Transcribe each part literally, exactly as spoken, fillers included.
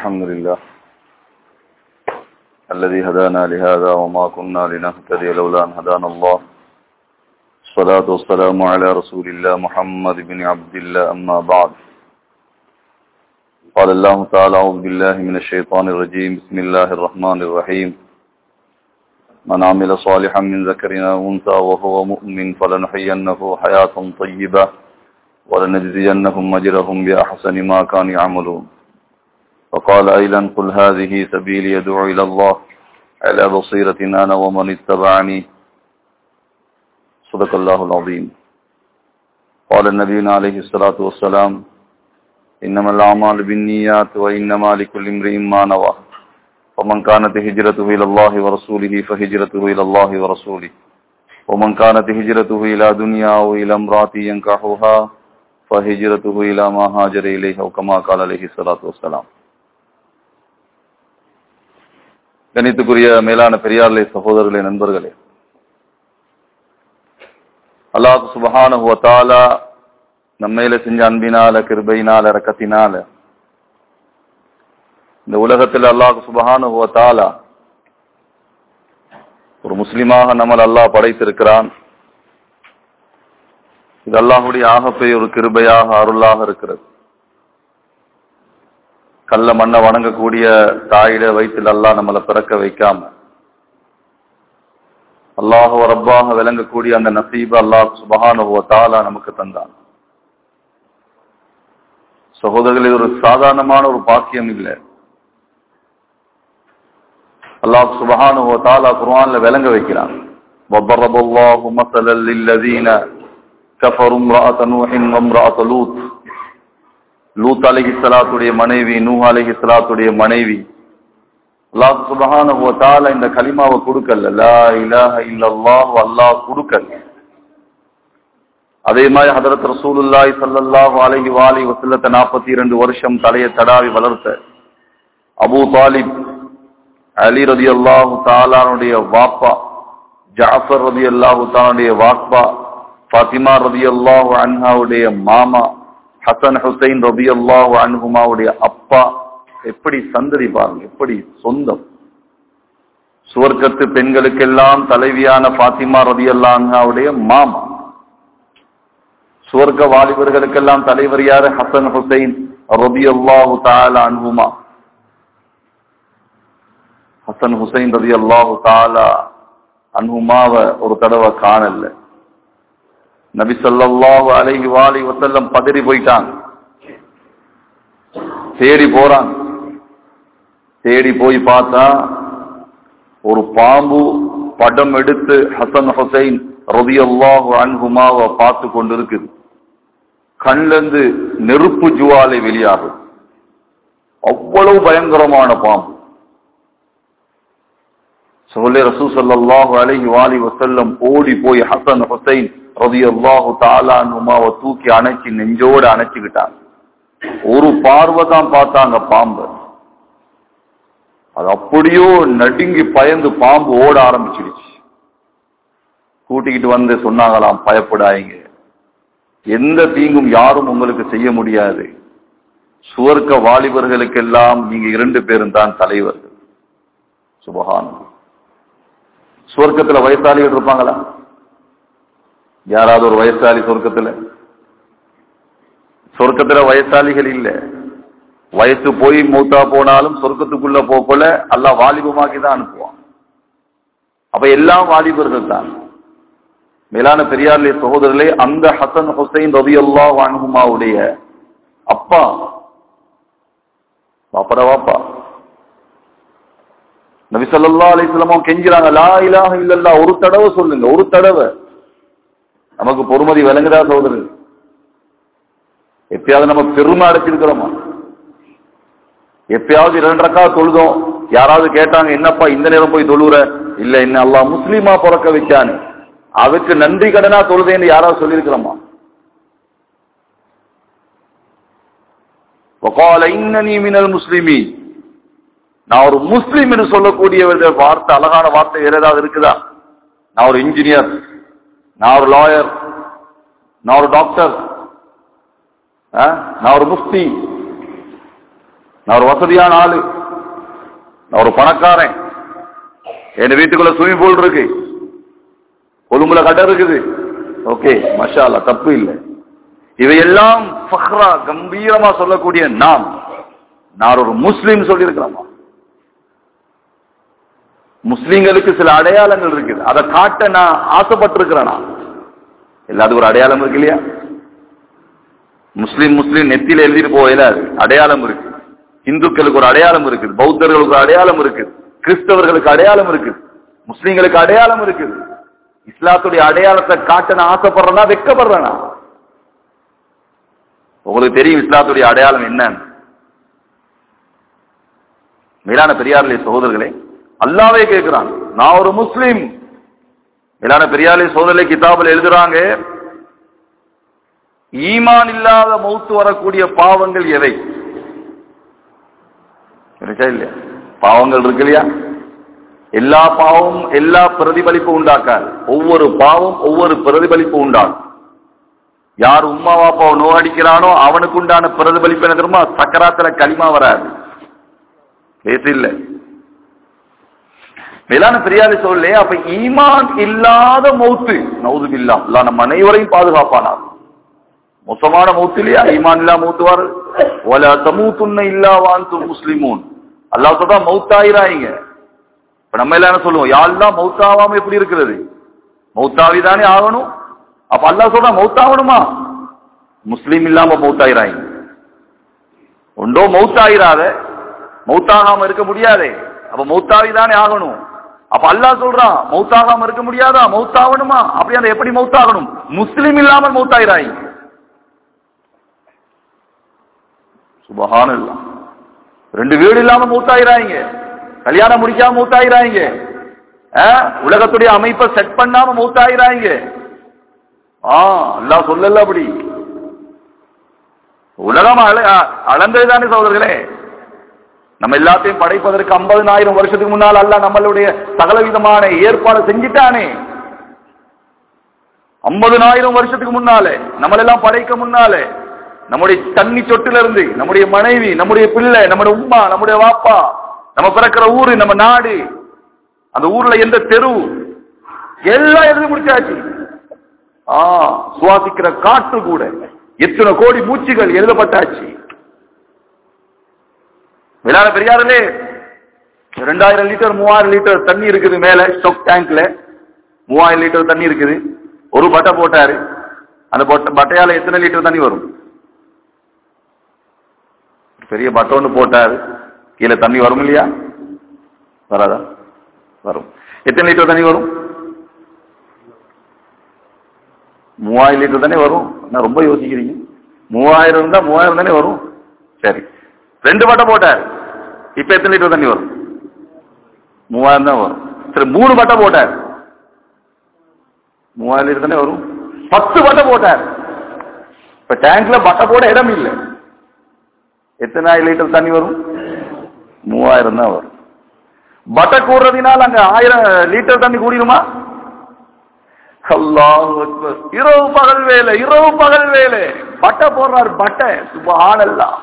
الحمد لله الذي هدانا لهذا وما كنا لنهتدي لولا أن هدانا الله. الصلاة والسلام على رسول الله محمد بن عبد الله. أما بعد، قال الله تعالى: أعوذ بالله من الشيطان الرجيم. بسم الله الرحمن الرحيم. من عمل صالحا من ذكر أو أنثى وهو مؤمن فلنحيينه حياة طيبة ولنجزينهم أجرهم بأحسن ما كانوا يعملون. وقال أيضا: قل هذه سبيلي يدعو إلى الله على بصيرة أنا ومن اتبعني. صدق الله العظيم. قال النبي عليه الصلاة والسلام: إنما الأعمال بالنيات وإنما لكل امرئ ما نوى. ومن كانت هجرته إلى الله ورسوله فهجرته إلى الله ورسوله. ومن كانت هجرته إلى دنيا أو إلى امرأة ينكحها فهجرته إلى ما هاجر إليه أو كما قال عليه الصلاة والسلام. கணித்துக்குரிய மேலான பெரியார்களே, சகோதரர்களே, நண்பர்களே, அல்லாஹ் சுப்ஹானஹு வ தஆலா நம்மையில செஞ்ச அன்பினால, கிருபையினால, இரக்கத்தினால இந்த உலகத்தில் அல்லாஹ் சுப்ஹானஹு வ தஆலா ஒரு முஸ்லிமாக நம்மளை அல்லாஹ் படைத்திருக்கிறான். இது அல்லாஹ்வுடைய ஆகப்பெரிய ஒரு கிருபையாக, அருளாக இருக்கிறது. கல்ல மண்ணை வணங்கக்கூடிய தாயிட வயிற்றில் அல்லாஹ் நம்மளை பிறக்க வைக்காம அல்லாஹ் ரப்பாக விளங்கக்கூடிய அந்த நசீப அல்லாஹ் சுப்ஹானஹு வ தஆலா நமக்கு தந்தான். சகோதரர்களே, இது ஒரு சாதாரணமான ஒரு பாக்கியம் இல்லை. அல்லாஹ் சுப்ஹானஹு வ தஆலா குர்ஆன்ல விளங்க வைக்கிறான். வضربallahu مثلا للذين كفروا امرأة نوح وامرأة لوط. லூத் அலைஹிஸ்ஸலாத்துடைய மனைவி, நூஹ் அலைஹிஸ்ஸலாத்துடைய மனைவி. அல்லாஹ் சுப்ஹானஹு வ தஆலா இந்த கலிமாவை கொடுக்கல, லா இலாஹ இல்லல்லாஹ் அல்லாஹ் கொடுக்கல. அதே மாதிரி ஹதரத் ரசூலுல்லாஹி ஸல்லல்லாஹு அலைஹி வஆலிஹி வஸல்லத்தை நாற்பத்தி இரண்டு வருஷம் தலையை தடாவி வளர்த்த அபூ தாலிப், அலி ரலியல்லாஹு தஆலாவுடைய வாப்பா, ஜஅஃபர் ரலியல்லாஹு தஆலாவுடைய வாப்பா, ஃபாத்திமா ரலியல்லாஹு அன்ஹாவுடைய மாமா, ஹசன் ஹுசைன் ரலியல்லாஹு அன்ஹுமாவுடைய அப்பா. எப்படி சந்ததி பாருங்க, எப்படி சொந்தம். சுவர்க்கத்து பெண்களுக்கெல்லாம் தலைவியான ஃபாத்திமா ரலியல்லாஹு அன்ஹாவுடைய மாமா. சுவர்க்க வாலிபர்களுக்கெல்லாம் தலைவர் யாரு? ஹசன் ஹுசைன் ரலியல்லாஹு தஆலா அன்ஹுமா. ஹசன் ஹுசைன் ரலியல்லாஹு தஆலா அன்ஹுமாவை ஒரு தடவை காணல. நபி ஸல்லல்லாஹு அலைஹி வஆலிஹி வஸல்லம் பதறி போயிட்டாங்க. தேடி போறாங்க. தேடி போய் பார்த்தா ஒரு பாம்பு படம் எடுத்து ஹசன் ஹுசைன் ரலியல்லாஹு அன்ஹுமாவை பார்த்து கொண்டிருக்குது. கண்ல இருந்து நெருப்பு ஜுவாலை வெளியாகும். அவ்வளவு பயங்கரமான பாம்பு. சொல்லி ரசூல் ஸல்லல்லாஹு அலைஹி வஆலிஹி வஸல்லம் ஓடி போய் ஹசன் ஹுசைன் ரலியல்லாஹு தஆலா அன்ஹுமாவை தூக்கி அணைச்சி நெஞ்சோடு அணைச்சுக்கிட்டாங்க. ஒரு பார்வை தான் பார்த்தாங்க பாம்பு. அது அப்படியோ நடுங்கி பயந்து பாம்பு ஓட ஆரம்பிச்சிடுச்சு. கூட்டிக்கிட்டு வந்து சொன்னாங்களாம், பயப்படாதீங்க, எந்த தீங்கும் யாரும் உங்களுக்கு செய்ய முடியாது. சுவர்க்க வாலிபர்களுக்கெல்லாம் நீங்க இரண்டு பேரும் தான் தலைவர்கள். சுப்ஹானல்லாஹ். சுவர்க்கத்துல வயசாளிகள் இருப்பாங்களா? யாராவது ஒரு வயசாளி சொர்க்கத்துல? சொர்க்கத்துல வயசாளிகள் இல்ல. வயசு போய் மூத்தா போனாலும் சொர்க்கத்துக்குள்ள போல அல்லாஹ் வாலிபமாக்கி தான் அனுப்புவான். அப்ப எல்லாம் வாலிபர்கள் தான். மேலான பெரியார்களே, சகோதரர்களே, அந்த ஹசன் ஹுசைன் ரலியல்லாஹு அன்ஹுமாவுடைய அப்பா, பாப்பட வாப்பா, நபி ஸல்லல்லாஹு அலைஹி வஸல்லம் கெஞ்சுறாங்க, லா இலாஹ இல்லல்லாஹ் ஒரு தடவை சொல்லுங்க, ஒரு தடவை. நமக்கு பொறுமதி விளங்குதா சகோதரர்? எப்பயாவது நம்ம பெருமை அடைச்சிருக்கிறோமா? எப்பயாவது இரண்டு ரக்கா தொழுதோம், யாராவது கேட்டாங்க, என்னப்பா இந்த நேரம் போய் தொழுற? இல்ல, என்ன அல்லாஹ் முஸ்லிமா பிறக்க வச்சானு, அதுக்கு நன்றி கடனா தொழுதேன்னு யாராவது சொல்லியிருக்கிறோமா? வகால இன்னனி மினல் முஸ்லிமீன், நான் ஒரு முஸ்லிம் என்று சொல்லக்கூடிய வார்த்தை, அழகான வார்த்தை வேற ஏதாவது இருக்குதா? நான் ஒரு இன்ஜினியர், நான் ஒரு லாயர், நான் ஒரு டாக்டர், நான் ஒரு முஃப்தி, நான் ஒரு வசதியான ஆளு, நான் ஒரு பணக்காரன், என் வீட்டுக்குள்ள ஸ்விமிங் பூல் இருக்கு, கொழும்புல கடை இருக்குது, ஓகே மஷா அல்லாஹ், தப்பு இல்லை. இவையெல்லாம் ஃபக்ரா கம்பீரமா சொல்லக்கூடிய நாம் நான் ஒரு முஸ்லீம் சொல்லி இருக்கிறோமா? முஸ்லீம்களுக்கு சில அடையாளங்கள் இருக்குது, அதை காட்ட நான் ஆசைப்பட்டிருக்கிறேனா? எல்லாத்துக்கும் ஒரு அடையாளம் இருக்கு இல்லையா? முஸ்லீம் முஸ்லீம் நெத்தியில எழுதிட்டு போகல, அடையாளம் இருக்கு. இந்துக்களுக்கு ஒரு அடையாளம் இருக்குது, பௌத்தர்களுக்கு ஒரு அடையாளம் இருக்குது, கிறிஸ்தவர்களுக்கு அடையாளம் இருக்குது, முஸ்லீம்களுக்கு அடையாளம் இருக்குது. இஸ்லாத்துடைய அடையாளத்தை காட்ட நான் ஆசைப்படுறேனா வெக்கப்படுறேனா? உங்களுக்கு தெரியும் இஸ்லாத்துடைய அடையாளம் என்னன்னு. மேலான பெரியார்களே சகோதரர்களே, அல்லாஹ்வே கேட்கிறான், நான் ஒரு முஸ்லீம். மேலான பெரியார்களே சகோதரர்களே, கிதாபில் எழுதுறாங்க, ஈமான் இல்லாத மௌத்து வரக்கூடிய பாவங்கள் எவை? இல்லையா? பாவங்கள் இருக்கு இல்லையா? எல்லா பாவமும் எல்லா பிரதிபலிப்பு உண்டாக்காது. ஒவ்வொரு பாவம் ஒவ்வொரு பிரதிபலிப்பு உண்டாகும். யார் உம்மா வாப்பாவை நோகடிக்கிறானோ அவனுக்கு உண்டான பிரதிபலிப்பு என்ன தெரியுமா? சக்கராத்துல களிமா வராது. பேச இல்ல. மேலான பெரியாரை சொல்லே, அப்ப ஈமான் இல்லாத மௌத்து நவுது பில்லாஹ், அல்லாஹ் நம்ம அனைவரையும் பாதுகாப்பானா. மோசமான மௌத்து இல்லையா? ஈமான் இல்லா மௌத்து வர வலா தமூதுன்ன இல்லா வஅன்தும் முஸ்லிமூன். அல்லாஹ் சொல்றா மௌத்தாயிராங்க. இப்ப நம்ம எல்லாம் என்ன சொல்லுவோம்? யா அல்லாஹ் மௌத்தாவாம எப்படி இருக்கிறது? மௌத்தாவிதானே ஆகணும். அப்ப அல்லாஹ் சொல்றா மௌத்தாகணுமா? முஸ்லீம் இல்லாம மௌத்தாயிராங்க. ஒன்றோ மௌத்தாயிராத, மௌத்தாகாம இருக்க முடியாதே. அப்ப மௌத்தாவிதானே ஆகணும். அப்ப அல்லாஹ் சொல்றான் மௌத்தாகாம இருக்க முடியாதா? மௌத்தாகணுமா? அப்படி அந்த எப்படி மௌத்தாகணும்? முஸ்லீம் இல்லாமல் மௌத்தாயிராங்க. சுபஹானல்லாஹ். ரெண்டு வீடு இல்லாம மூத்தாயிராங்க, கல்யாணம் முடிக்காம மூத்தாயிராங்க, உலகத்துடைய அமைப்பை செட் பண்ணாம மூத்தாயிராங்க. ஆஹ் அல்லாஹ் சொல்லல அப்படி. உலகம் அளந்ததுதானே சகோதரர்களே. நம்ம எல்லாத்தையும் படைப்பதற்கு ஐம்பதுனாயிரம் வருஷத்துக்கு முன்னால் அல்லாஹ் நம்மளுடைய சகல விதமான ஏற்பாடு செஞ்சிட்டானே. ஐம்பதுனாயிரம் வருஷத்துக்கு முன்னாலே நம்மளெல்லாம் படைக்க முன்னாலே நம்முடைய தண்ணி சொட்டுல இருந்து நம்முடைய மனைவி, நம்முடைய பிள்ளை, நம்முடைய உம்மா, நம்முடைய வாப்பா, நம்ம பிறக்கிற ஊரு, நம்ம நாடு, அந்த ஊர்ல எந்த தெரு எல்லாம் எழுதி முடிச்சாச்சு. ஆஹ் சுவாசிக்கிற காற்று கூட எத்தனை கோடி மூச்சுகள் எழுதப்பட்டாச்சு. மேலான பெரியாரிலே ரெண்டாயிரம் லிட்டர் மூவாயிரம் லிட்டர் தண்ணி இருக்குது மேல ஸ்டோக் டேங்க்ல. மூவாயிரம் லிட்டர் தண்ணி இருக்குது. ஒரு பட்டை போட்டாரு, அந்த பட்டையால எத்தனை லிட்டர் தண்ணி வரும்? பெரிய பட்டை ஒன்று போட்டாரு, கீழே தண்ணி வரும் இல்லையா? வராதா? வரும். எத்தனை லிட்டர் தண்ணி வரும்? மூவாயிரம் லிட்டர் தானே வரும். நான் ரொம்ப யோசிக்கிறீங்க. மூவாயிரம் இருந்தா மூவாயிரம் தானே வரும். சரி, ரெண்டு பட்டை போட்டார், இப்ப எத்தனை லிட்டர் தண்ணி வரும்? மூவாயிரம் தான் வரும். சரி, மூணு பட்டை போட்டார், மூவாயிரம் லிட்டர் தானே வரும். பத்து பட்டை போட்டார், இப்ப டேங்க்ல பட்டை போட இடம் இல்லை, எத்தனை லிட்டர் தண்ணி வரும்? மூவாயிரம் தான் வரும். பட்டை கூடுறதுனால அங்க ஆயிரம் லிட்டர் தண்ணி கூடிடுமா? அல்லாஹ் அக்பர். இரவு பகல் வேலை, இரவு பகல் வேலை, பட்டை போடுறாரு. பட்டை சுப்ஹானல்லாஹ்.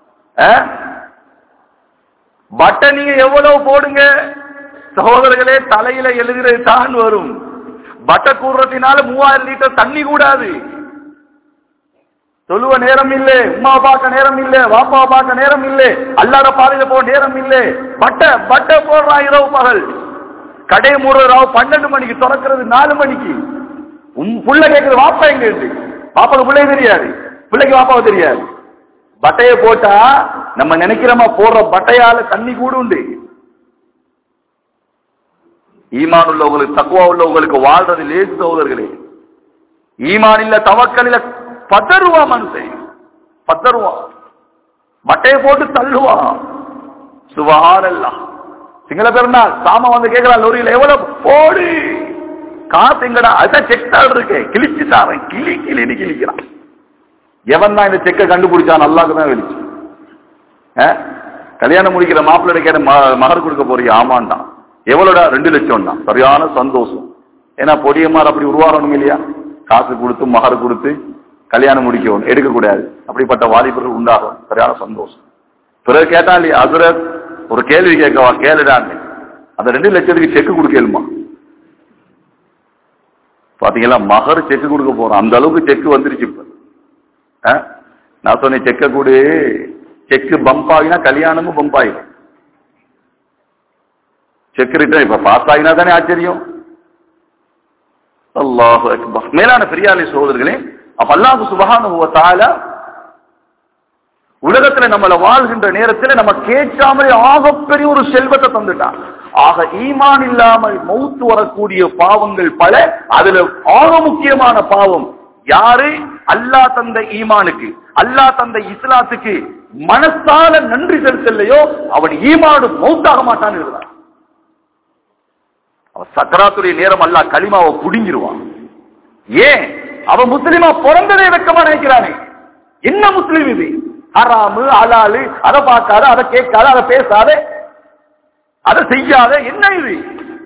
பட்டை நீங்க எவ்வளவு போடுங்க சகோதரர்களே, தலையில எழுதுறது தான் வரும். பட்டை கூடுறதுனால மூவாயிரம் லிட்டர் தண்ணி கூடாது. சொல்லுவ நேரம் இல்லை, உமா பார்க்க நேரம் இல்லை, வாப்பா பார்க்க நேரம் இல்லை, அல்லாத பாதையில போக நேரம் இல்லை. பட்டை பட்டை போடுறான் இரவு பகல். கடை மூடுறாவு பன்னெண்டு மணிக்கு, திறக்கிறது நாலு மணிக்கு. உம் புள்ள கேட்கறது வாப்பா எங்க இருக்கு? பாப்பாவுக்கு பிள்ளைக்கு தெரியாது, பிள்ளைக்கு வாப்பாவுக்கு தெரியாது. பட்டையை போட்டா நம்ம நினைக்கிறோமா போடுற பட்டையால தண்ணி கூட உண்டு. ஈமான் உள்ளவங்களுக்கு, தக்குவா உள்ளவங்களுக்கு வாழ்றது லேசு சகோதரர்களே. ஈமான் இல்ல தவக்கல் இல்ல பதறுவா மனுஷன், பதறுவா, பட்டையை போட்டு தள்ளுவான். சுப்ஹானல்லாஹ். சிங்கள பெருநாள் சாம வந்து கேட்கலாம், லோரியில் எவ்வளவு போடு காசு எங்கடா? அதான் செக் தாள் இருக்கு, கிழிச்சு தாரேன், கிளி கிளின்னு கிழிக்கிறான். எவன் தான் இந்த செக்கை கண்டுபிடிச்சான்? அல்லாஹ்க்கு தான் வெளிச்சு. கல்யாணம் முடிக்கிற மாப்பிள்ளை கேட்ட மகர் கொடுக்க போறீங்க? ஆமாண்டான். எவ்வளோடா? ரெண்டு லட்சம் தான். சரியான சந்தோஷம். ஏன்னா பொடியமார் அப்படி உருவாகணும் இல்லையா? காசு கொடுத்து மகர் கொடுத்து கல்யாணம் முடிக்கணும், எடுக்கக்கூடாது. அப்படிப்பட்ட வாலிபர்கள் உண்டாகும். சரியான சந்தோஷம். பிறகு கேட்டா இல்லையா ஹஸ்ரத் ஒரு கேள்வி கேட்கவா? கேளுடாங்க. அந்த ரெண்டு லட்சத்துக்கு செக்கு கொடுக்கலுமா? பாத்தீங்களா, மகர் செக்கு கொடுக்க போறோம், அந்த அளவுக்கு செக்கு வந்துருச்சு இப்ப. நான் சொன்னேன் செக்க கூடு, செக்கு பம்ப் ஆகினா கல்யாணமும் பம்ப் ஆகிடும். செக் ரிட்டர்ன் இப்ப பாஸ் ஆகினா தானே ஆச்சரியம். அல்லாஹு அக்பர். மேலான பெரியாரை சகோதரர்களே, அப்ப அல்லாஹ் சுப்ஹானஹு வ தஆலா உலகத்துல நம்மள வாழ்கின்ற நேரத்தில் நம்ம கேட்காமலே ஆகப்பெரிய ஒரு செல்வத்தை தந்துட்டான். ஆக ஈமான் இல்லாமல் மௌத்து வரக்கூடிய பாவங்கள் பல. அதுல ஆக முக்கியமான பாவம் யாரு? அல்லாஹ் தந்த ஈமானுக்கு, அல்லாஹ் தந்த இஸ்லாத்துக்கு மனசால நன்றி செலுத்தலையோ அவன் ஈமானோடு மௌத்தாக மாட்டான்னு இருந்தான். அவன் சக்கராத்துடைய நேரம் அல்லாஹ் கலிமாவை புடிங்கிருவான். ஏன்? அவன் முஸ்லிமா பிறந்ததே வெக்கமா நினைக்கிறானே. என்ன முஸ்லிம் இது? ஹராமு ஹலாலு, அதை பார்க்காத, அதை கேட்காத, அதை பேசாத, அதை செய்யாத, என்ன இது?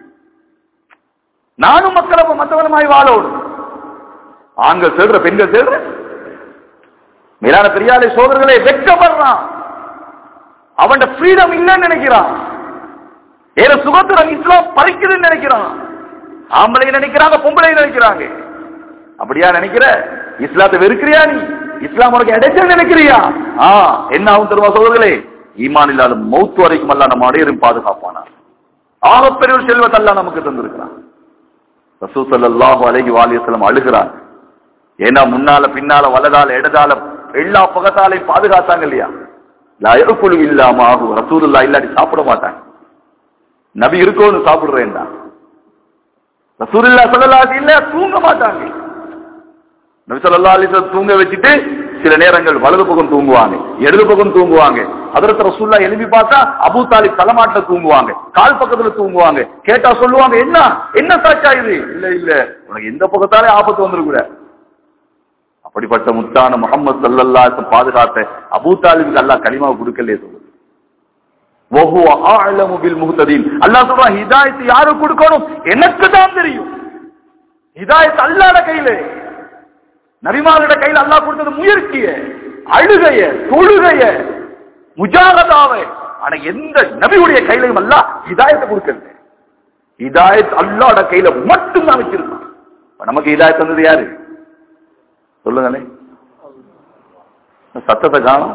நானும் மக்களை மற்றவனமாய் வாழோடு. ஆண்கள் செல்ற, பெண்கள் செல்ற. மேலான பெரியாரை சோதரர்களே, வெட்கப்படுறான். அவன் ஃப்ரீடம் இல்லைன்னு நினைக்கிறான். ஏற சுதந்திரம் இஸ்லாம் பறிக்குதுன்னு நினைக்கிறான். ஆம்பளை நினைக்கிறாங்க, பொம்பளை நினைக்கிறாங்க. அப்படியா நினைக்கிற? இஸ்லாத்தை வெறுக்கிறியா நீ? இஸ்லாம் உனக்கு இடைச்சல் நினைக்கிறியா? ஆ என்ன ஆகும் தெரியுமா சோதரர்களே? ஈமான் இல்லாத மௌத்து வரைக்கும் அல்ல நம்ம அடையரும் பாதுகாப்பானா. ஆகப்பெரிய ஒரு செல்வத்தை அல்லாஹ் நமக்கு தந்திருக்கிறான். ரசூல் ஸல்லல்லாஹு அலைஹி வஸல்லம் அழுகிறாங்க. ஏன்னா முன்னால பின்னால வலதால இடதால எல்லா பக்கத்தாலையும் பாதுகாத்தாங்க இல்லையா? லா யகுலு இல்லா மாஹு. ரசூலுல்லாஹ் இல்லாட்டி சாப்பிட மாட்டாங்க. நபி இருக்கோன்னு சாப்பிடுறேன்டா. ரசூலுல்லாஹ் ஸல்லல்லாஹு அலைஹி வஸல்லம் தூங்க மாட்டாங்க. நபி ஸல்லல்லாஹு அலைஹி வஸல்லம் தூங்க வச்சுட்டு சில நேரங்கள் வலது பக்கம் தூங்குவாங்க, இடது பக்கம் தூங்குவாங்க. ஹஜ்ரத் ரசூலுல்லாஹ் எழுப்பி பார்த்தா அபூ தாலிப் தலைமாட்டில தூங்குவாங்க, கால் பக்கத்துல தூங்குவாங்க. கேட்டா சொல்லுவாங்க, என்ன என்ன சாட்சா இது? இல்ல இல்ல, உனக்கு எந்த பக்கத்தாலே ஆபத்து வந்துருக்கூட. அப்படிப்பட்ட முத்தான முஹம்மது ஸல்லல்லாஹு அலைஹி வஸல்லம் பாதுகாத்த அபூ தாலிபுக்கு அல்லாஹ் கலிமாவை கொடுக்கலையே சொல்லுது. வஹுவ அஅலமு பில் முஹ்ததீன். அல்லாஹ் சொல்றான், ஹிதாயத் யாருக்கு கொடுக்கணும் எனக்கு தான் தெரியும். ஹிதாயத் அல்லாஹ்வுடைய கையில, நபிமாரோட கையில் அல்லாஹ் கொடுத்தது முயற்சிய, அழுகைய, தொழுகைய, முஜாஹதாவை. ஆனா எந்த நபியுடைய கையிலையும் அல்லாஹ் ஹிதாயத்தை கொடுக்கல. ஹிதாயத் அல்லாஹ்வுடைய கையில மட்டும் தான் வச்சிருக்கான். நமக்கு ஹிதாயத் தந்தது யாரு சொல்லுங்களே? சத்தத்தை காணும்.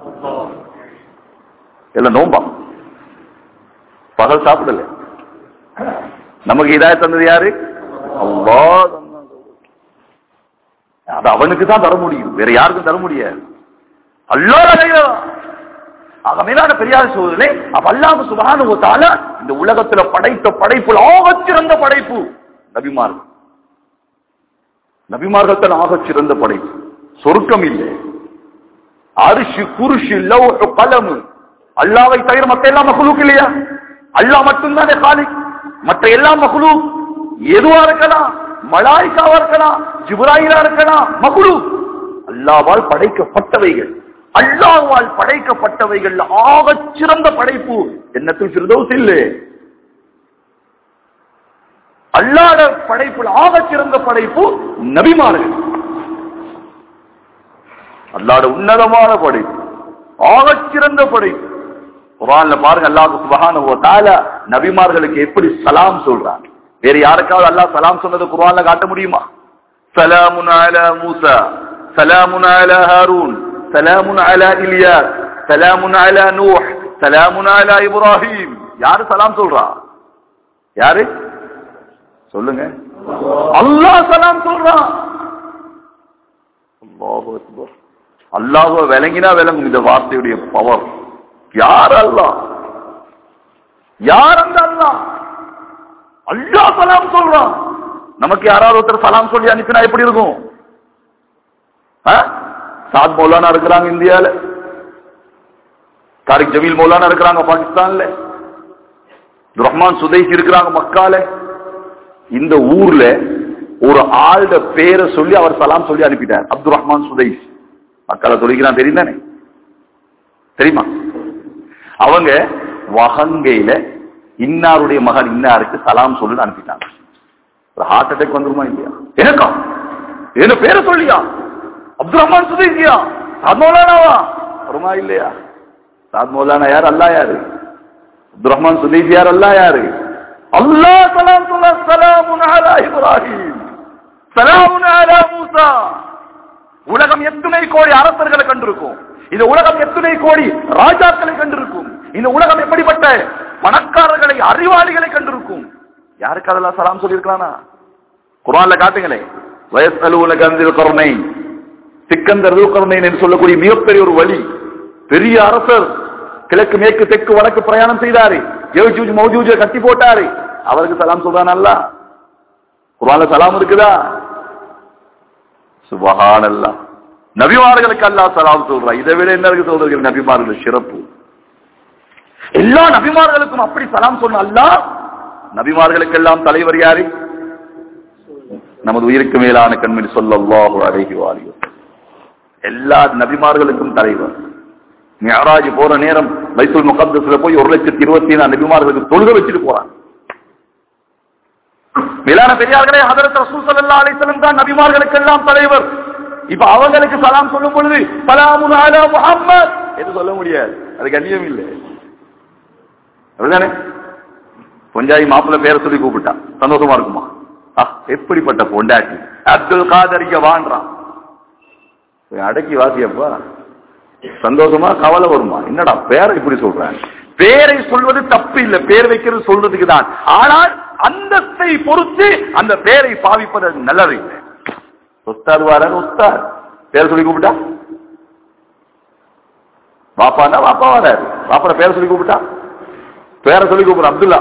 எல்லாம் நோம்பா, பகல் சாப்பிடல. நமக்கு ஹிதாயத் தந்தது யாரு? அல்லாஹ். அது அவனுக்கு தான் தர முடியும், வேற யாருக்கும் தர முடியாது. அல்லாஹ். ஆக மேலான பெரியார் சோதரே, அப்ப அல்லாஹ் சுப்ஹானஹு வ தஆலா இந்த உலகத்துல படைத்த படைப்புல ஆகச் சிறந்த படைப்பு நபிமார்கள். நபிமார்கள் தான் ஆகச் சிறந்த படைப்பு. சொர்க்கம் இல்லை, அர்ஷ், குர்ஷ், லௌஹ், கலம். அல்லாஹ்வை தவிர மற்ற எல்லாம் மக்லூக் இல்லையா? அல்லாஹ் மட்டும்தானே காலிக். மற்ற எல்லாம் மக்லூக். எதுவா இருக்கலாம், மலாயிகாவா இருக்கலாம், ஜிப்ராயிலா இருக்கலாம், மக்லூக். அல்லாஹ்வால் படைக்கப்பட்டவைகள். அல்லாஹ்வால் படைக்கப்பட்டவைகள் ஆகச் சிறந்த படைப்பு ஜன்னத்துல் ஃபிர்தௌஸ் இல்லை. அல்லாஹ்வுடைய படைப்புல ஆகச் சிறந்த படைப்பு நபிமார்கள். அல்லாஹ்வுடைய உன்னதமான படைப்பு, ஆகச் சிறந்த படைப்பு. குர்ஆன்ல பாருங்க, அல்லாஹ் சுப்ஹானஹு வ தஆலா நபிமார்களுக்கு எப்படி சலாம் சொல்றாங்க. வேற யாருக்காவது அல்லாஹ் சலாம் சொன்னது குர்ஆன்ல காட்ட முடியுமா? சலாமுன் அலா மூசா, சலாமுன் அலா ஹாரூன், சலாமுன் அலா இல்யாஸ், சலாமுன் அலா நூஹ், சலாமுன் அலா இப்ராஹிம். யாரு சலாம் சொல்றா? யாரு சொல்லுங்க? அல்லாஹ் சலாம் சொல்றான். அல்லாஹு அக்பர். அல்லாஹ்வை விளங்கினா விளங்கும் இந்த வார்த்தையுடைய பவர். யார் அல்லாஹ்? யார் அந்த அல்லாஹ்? அல்லாஹ் சலாம் சொல்றான். நமக்கு யாராவது ஒருத்தர் சலாம் சொல்லி அனுப்பினா எப்படி இருக்கும்? சாத் மௌலானா இருக்கிறாங்க இந்தியால, தாரிக் ஜமீல் மௌலானா இருக்கிறாங்க பாகிஸ்தான்ல, ரஹ்மான் சுதைசி இருக்கிறாங்க மக்கால. இந்த ஊர்ல ஒரு ஆளுட பேரை சொல்லி அவர் சலாம் சொல்லி அனுப்பிட்டார். அப்துல் ரஹ்மான் சுதைசி மக்களை சொல்லிக்கிறான், தெரியும் தானே? தெரியுமா? அவங்க வகங்கையில இன்னாருடைய மகன் இன்னாருக்கு சலாம் சொல்லு அனுப்பிட்டாங்க. ஒரு ஹார்ட் அட்டாக் வந்துருமா இல்லையா? எனக்கா என்ன பேரை சொல்லியா? அப்துல் ரஹ்மான் சுதைசியா? மௌலானாவா? வருமா இல்லையா? சாத் மௌலானா யார்? அல்லாஹ் யாரு? அப்துல் ரஹ்மான் சுதைஃபி யார்? அல்லாஹ் யாரு? அல்லாஹ் சலாம் சொல்ல சலாமுன் அலா இப்ராஹிம் சலாமுன் அலா மூசா. உலகம் எத்தனை கோடி அரசர்களை கண்டிருக்கும், இந்த உலகம் எத்தனை கோடி ராஜாக்களை கண்டிருக்கும், இந்த உலகம் எப்படிப்பட்ட பணக்காரர்களை அறிவாளிகளை கண்டிருக்கும். யாருக்கு அதெல்லாம் சலாம் சொல்லி இருக்கிறானா? குர்ஆன்ல காட்டுங்களே. வயஸ்அலூனக அன்ஸில் கர்னைன், சிக்கந்தர் துல்கர்னைன் என்று சொல்லக்கூடிய மிகப்பெரிய ஒரு வழி, பெரிய அரசர், கிழக்கு மேற்கு தெற்கு வடக்கு பிரயாணம் செய்தாரு, யஜூஜ் மௌஜூஜை கட்டி போட்டாரு. அவருக்கு சலாம் சொல்றான் அல்லாஹ்? குர்ஆன்ல சலாம் இருக்குதா? சுப்ஹானல்லாஹ். நபிமார்களுக்கு அல்லாஹ் சலாம் சொல்றா. இதை விட என்ன இருக்கு சொல்றது? நபிமார்கள் சிறப்பு. எல்லா நபிமார்களுக்கும் அப்படி சலாம் சொன்ன அல்லாஹ் நபிமார்களுக்கெல்லாம் தலைவர் யாரு? நமது உயிருக்கு மேலான கண்மணி ஸல்லல்லாஹு அலைஹி வஸல்லம். எல்லா நபிமார்களுக்கும் தலைவர். மிஅராஜ் போற நேரம் பைத்துல் முகத்தஸ்ல போய் ஒரு லட்சத்தி இருபத்தி ஏழு நபிமார்களுக்கு தொழுகை வச்சுட்டு போறாங்க. மேலான பெரியார்களே, ஹதரத் ரசூல் ஸல்லல்லாஹு அலைஹி வஸல்லம் தான் நபிமார்களுக்கெல்லாம் தலைவர். இப்ப அவங்களுக்கு சலாம் சொல்லும் பொழுது சலாமுன் அலா முஹம்மத் என்று சொல்ல முடியாது, அது கண்ணியம் இல்லை. அப்படிதானே? பொஞ்சாயி மாப்பிள்ள பேரை சொல்லி கூப்பிட்டா சந்தோஷமா இருக்குமா? எப்படிப்பட்ட பொண்டாட்டி, அப்துல் காதரிக்க வான்றான், அடக்கி வாசியப்பா சந்தோஷமா கவலை வருமா? என்னடா பேரை இப்படி சொல்றாங்க? பேரை சொல்வது தப்பு இல்லை, பேர் வைக்கிறது சொல்றதுக்கு தான். ஆனால் அந்தஸ்தை பொறுத்து அந்த பேரை பாவிப்பது நல்லது இல்லை. உஸ்தாத் வாரார், உஸ்தாத் பேர் சொல்லி கூப்பிட்டா, வாப்பாண்டா வாப்பா வாராரு, வாப்பா பேரை சொல்லி கூப்பிட்டா, பேரை சொல்லி கூப்பிடுற அப்துல்லா,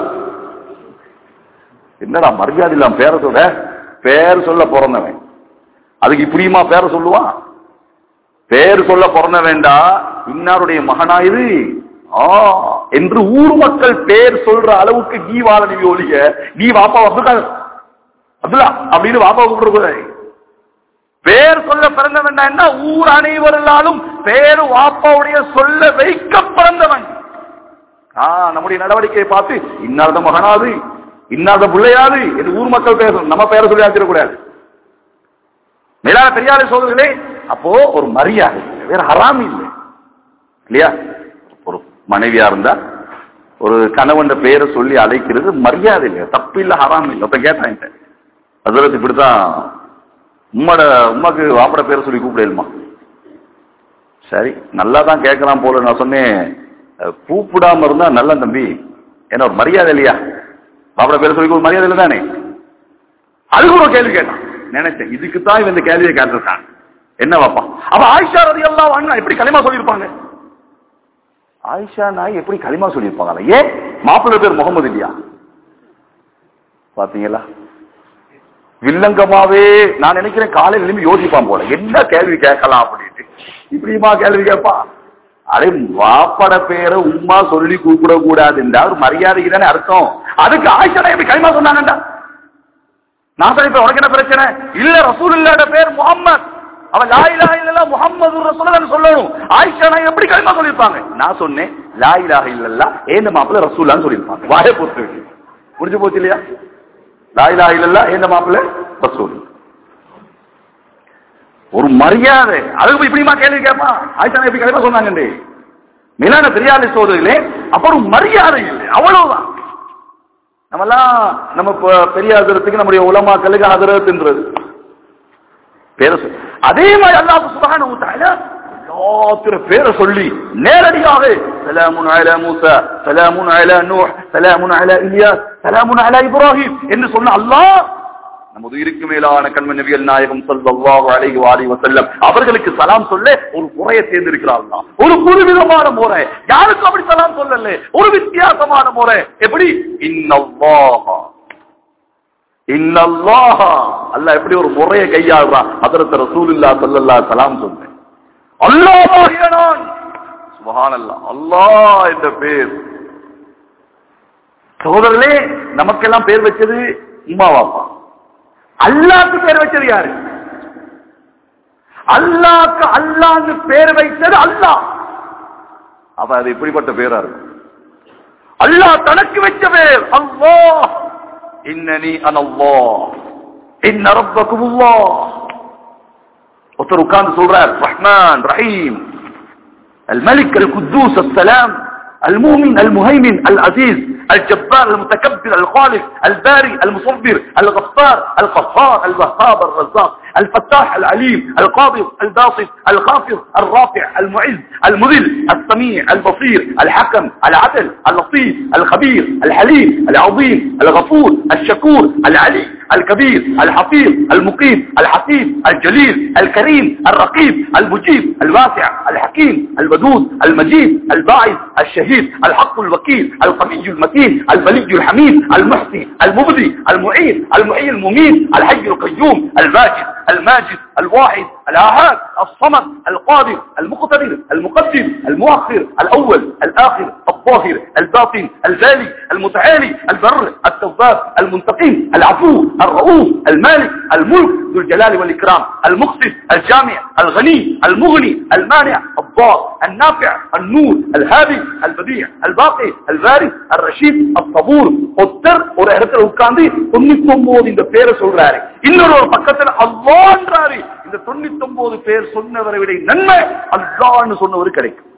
என்னடா மரியாதை இல்லாம பேரை சொல்ற? பேர் சொல்ல பிறந்தவன், அதுக்கு இப்படியுமா பேரை சொல்லுவான்? பேர் சொல்ல பிறந்த வேண்டா, இன்னாருடைய மகனாயிரு என்று ஊர் மக்கள் பேர் சொல்ற அளவுக்கு நீ வாழ நீ ஒழிய, நீ வாப்பா அப்துல்லா அப்துல்லா அப்படின்னு வாப்பா கூப்பிடுற. பேர் சொல்ல பிறந்த வேண்டாம் என்ன? ஊர் அனைவராலும் பேரு வாப்பாவுடைய சொல்ல வைக்க பிறந்தவன். ஆஹ் நம்முடைய நடவடிக்கையை பார்த்து இன்னார்த மகனாது இன்னார்த பிள்ளையாது என்று ஊர் மக்கள் பேசணும், நம்ம பேரை சொல்லி ஆச்சிடக்கூடாது. மேலான பெரியாரை சோதர்களே, அப்போ ஒரு மரியாதை, வேற ஹராம் இல்லை இல்லையா? ஒரு மனைவியா இருந்தா ஒரு கணவன் பேரை சொல்லி அழைக்கிறது மரியாதை இல்லையா? தப்பு இல்லை, ஹராம் இல்லை. அப்ப கேட்டாங்க அதுல இப்படித்தான் உம்மோட உமாக்கு வாப்பட பேரை சொல்லி கூப்பிடலுமா? சரி, நல்லா தான் கேட்கலாம் போல. நான் சொன்னேன், கூப்பிடாம இருந்தா நல்ல தம்பி, ஏன்னா ஒரு மரியாதை இல்லையா? வாப்பட பேரை சொல்லி மரியாதை இல்லை தானே? அதுக்கு ஒரு கேள்வி கேட்டான். நினைச்சேன் இதுக்குத்தான் இவன் இந்த கேள்வியை கேட்டிருக்கான். என்ன வாப்பா? அப்ப ஆயிஷா ரலியல்லாஹு அன்ஹா எப்படி களிமா சொல்லியிருப்பாங்க? ஆயிஷா நாய் எப்படி களிமா சொல்லியிருப்பாங்க? ஏன் மாப்பிள்ளை பேர் முகமது இல்லையா? பாத்தீங்களா? வில்லங்கமாவே நான் நினைக்கிறேன் காலையில் எழுப்பி யோசிப்பான் போல, என்ன கேள்வி கேட்கலாம் அப்படின்ட்டு. இப்படிமா கேள்வி கேட்பா? அடே, வாப்பட பேரை உம்மா சொல்லி கூப்பிட கூடாது என்றால் ஒரு மரியாதைக்கு தானே அர்த்தம். அதுக்கு ஆயிஷா எப்படி களிமா சொன்னாங்கடா? நான் சொல்ல இப்ப உனக்கு என்ன பிரச்சனை? இல்ல, ரசூலுல்லாஹ்ட பேர் முஹம்மத், அவன் லா இலாஹ இல்லல்லாஹ் முஹம்மதுர் ரசூலுல்லாஹ் சொல்லணும். ஆயிஷா நாய் எப்படி களிமா சொல்லிருப்பாங்க? நான் சொன்னேன் லா இலாஹ இல்லல்லாஹ் ஏந்த மாப்பிள்ள ரசூலுல்லாஹ்னு சொல்லிருப்பாங்க. வாயை பொறுத்து முடிஞ்சு போச்சு இல்லையா? லா இலாஹ இல்லல்லாஹ் ஏந்த மாப்பிள்ள ரசூல். ஒரு மரியாதை. அதுக்கு இப்படிமா கேள்வி கேட்பா? ஆயிஷா நாய் எப்படி களிமா சொன்னாங்க? மேலான பெரியாரை சோதரிகளே, அப்ப ஒரு மரியாதை இல்லை, அவ்வளவுதான். நம்மெல்லாம் நம்ம பெரிய ஹதரத்துக்கு நம்முடைய உலமாக்களுக்கு ஹதரத்ன்றது பேரை சொல்லி, அதே மாதிரி அல்லாஹ் சுப்ஹானஹு வ தஆலா எல்லாத்திர பேரை சொல்லி நேரடியாக சலாமுன் அலா மூஸா, சலாமுன் அலா நூஹ், சலாமுன் அலா இல்யாஸ், சலாமுன் அலா இப்ராஹிம் என்று சொன்ன அல்லாஹ் நமது உயிருக்கு மேலான கண்மணி நபிகள் நாயகம் ஸல்லல்லாஹு அலைஹி வஸல்லம் அவர்களுக்கு சலாம் சொல்ல ஒரு முறையை தேர்ந்தெடுக்கிறார் அல்லாஹ். ஒரு புதுவிதமான முறை. யாருக்கும் அப்படி சலாம் சொல்லல, ஒரு வித்தியாசமான முறை. எப்படி? இன்னல்லாஹ இன்னல்லாஹ, அல்லாஹ் எப்படி ஒரு முறையை கையாளுறான். ஹஜ்ரத் ரசூலுல்லாஹ் ஸல்லல்லாஹு அலைஹி வஸல்லம் சொன்னேன், அல்லாஹ்வாகிய நான், சுப்ஹானல்லாஹ், அல்லாஹ் என்ற பேர். சகோதரர்களே, நமக்கெல்லாம் பேர் வச்சது உம்மா வாப்பா. அல்லாஹ்க்கு பேர் வச்சது யாரு? அல்லாஹ்க்கு அல்லாஹ்னு பேர் வைத்தது அல்லாஹ். அப்ப அது எப்படிப்பட்ட பேரா இருக்கும்? அல்லாஹ் தனக்கு வச்ச பேர் அல்லாஹ். இன்னனி அனல்லாஹ் இன்ன ரப்பகுமுல்லாஹ். ஒருத்தர் உட்கார்ந்து சொல்றார் ரஹ்மான் ரஹீம். الملك القدوس السلام المؤمن المهيمن العزيز الجبار المتكبر الخالق الباري المصبر الغفار القهار الوهاب الرزاق الفتاح العليم القابض الباسط الخافض الرافع المعز المذل السميع البصير الحكم العدل اللطيف الخبير الحليم العظيم الغفور الشكور العلي الكبير الحفيظ المقيم الحفيظ الجليل الكريم الرقيب المجيب الواسع الحكيم الودود المجيد الباعث الشهيد الحق الوكيل القوي المتين البلي الحميد المحسي المبدي المعين المحيي المميت الحي القيوم الواجد الماجد الواحد الاحد الصمد القادر المقتدر المقدم المؤخر الاول الاخر الظاهر الباطن البالي المتعالي البر التواب المنتقم العفو الرؤوف المالك الملك ذو الجلال والاكرام المقسط الجامع الغني المغني المانع الضار النافع النور الهادي البديع الباقي الوارث الرشيد الصبور ஒத்தர் ஒரு இடத்துல உட்கார்ந்து தொண்ணூத்தி ஒன்பது இந்த பேரை சொல்றாரு, இன்னொரு ஒரு பக்கத்துல அல்லாஹ்ன்றாரு. இந்த தொண்ணூத்தி ஒன்பது பேர் சொன்னவரை விட நன்மை அல்லாஹ்னு சொன்னவர் கிடைக்கும்.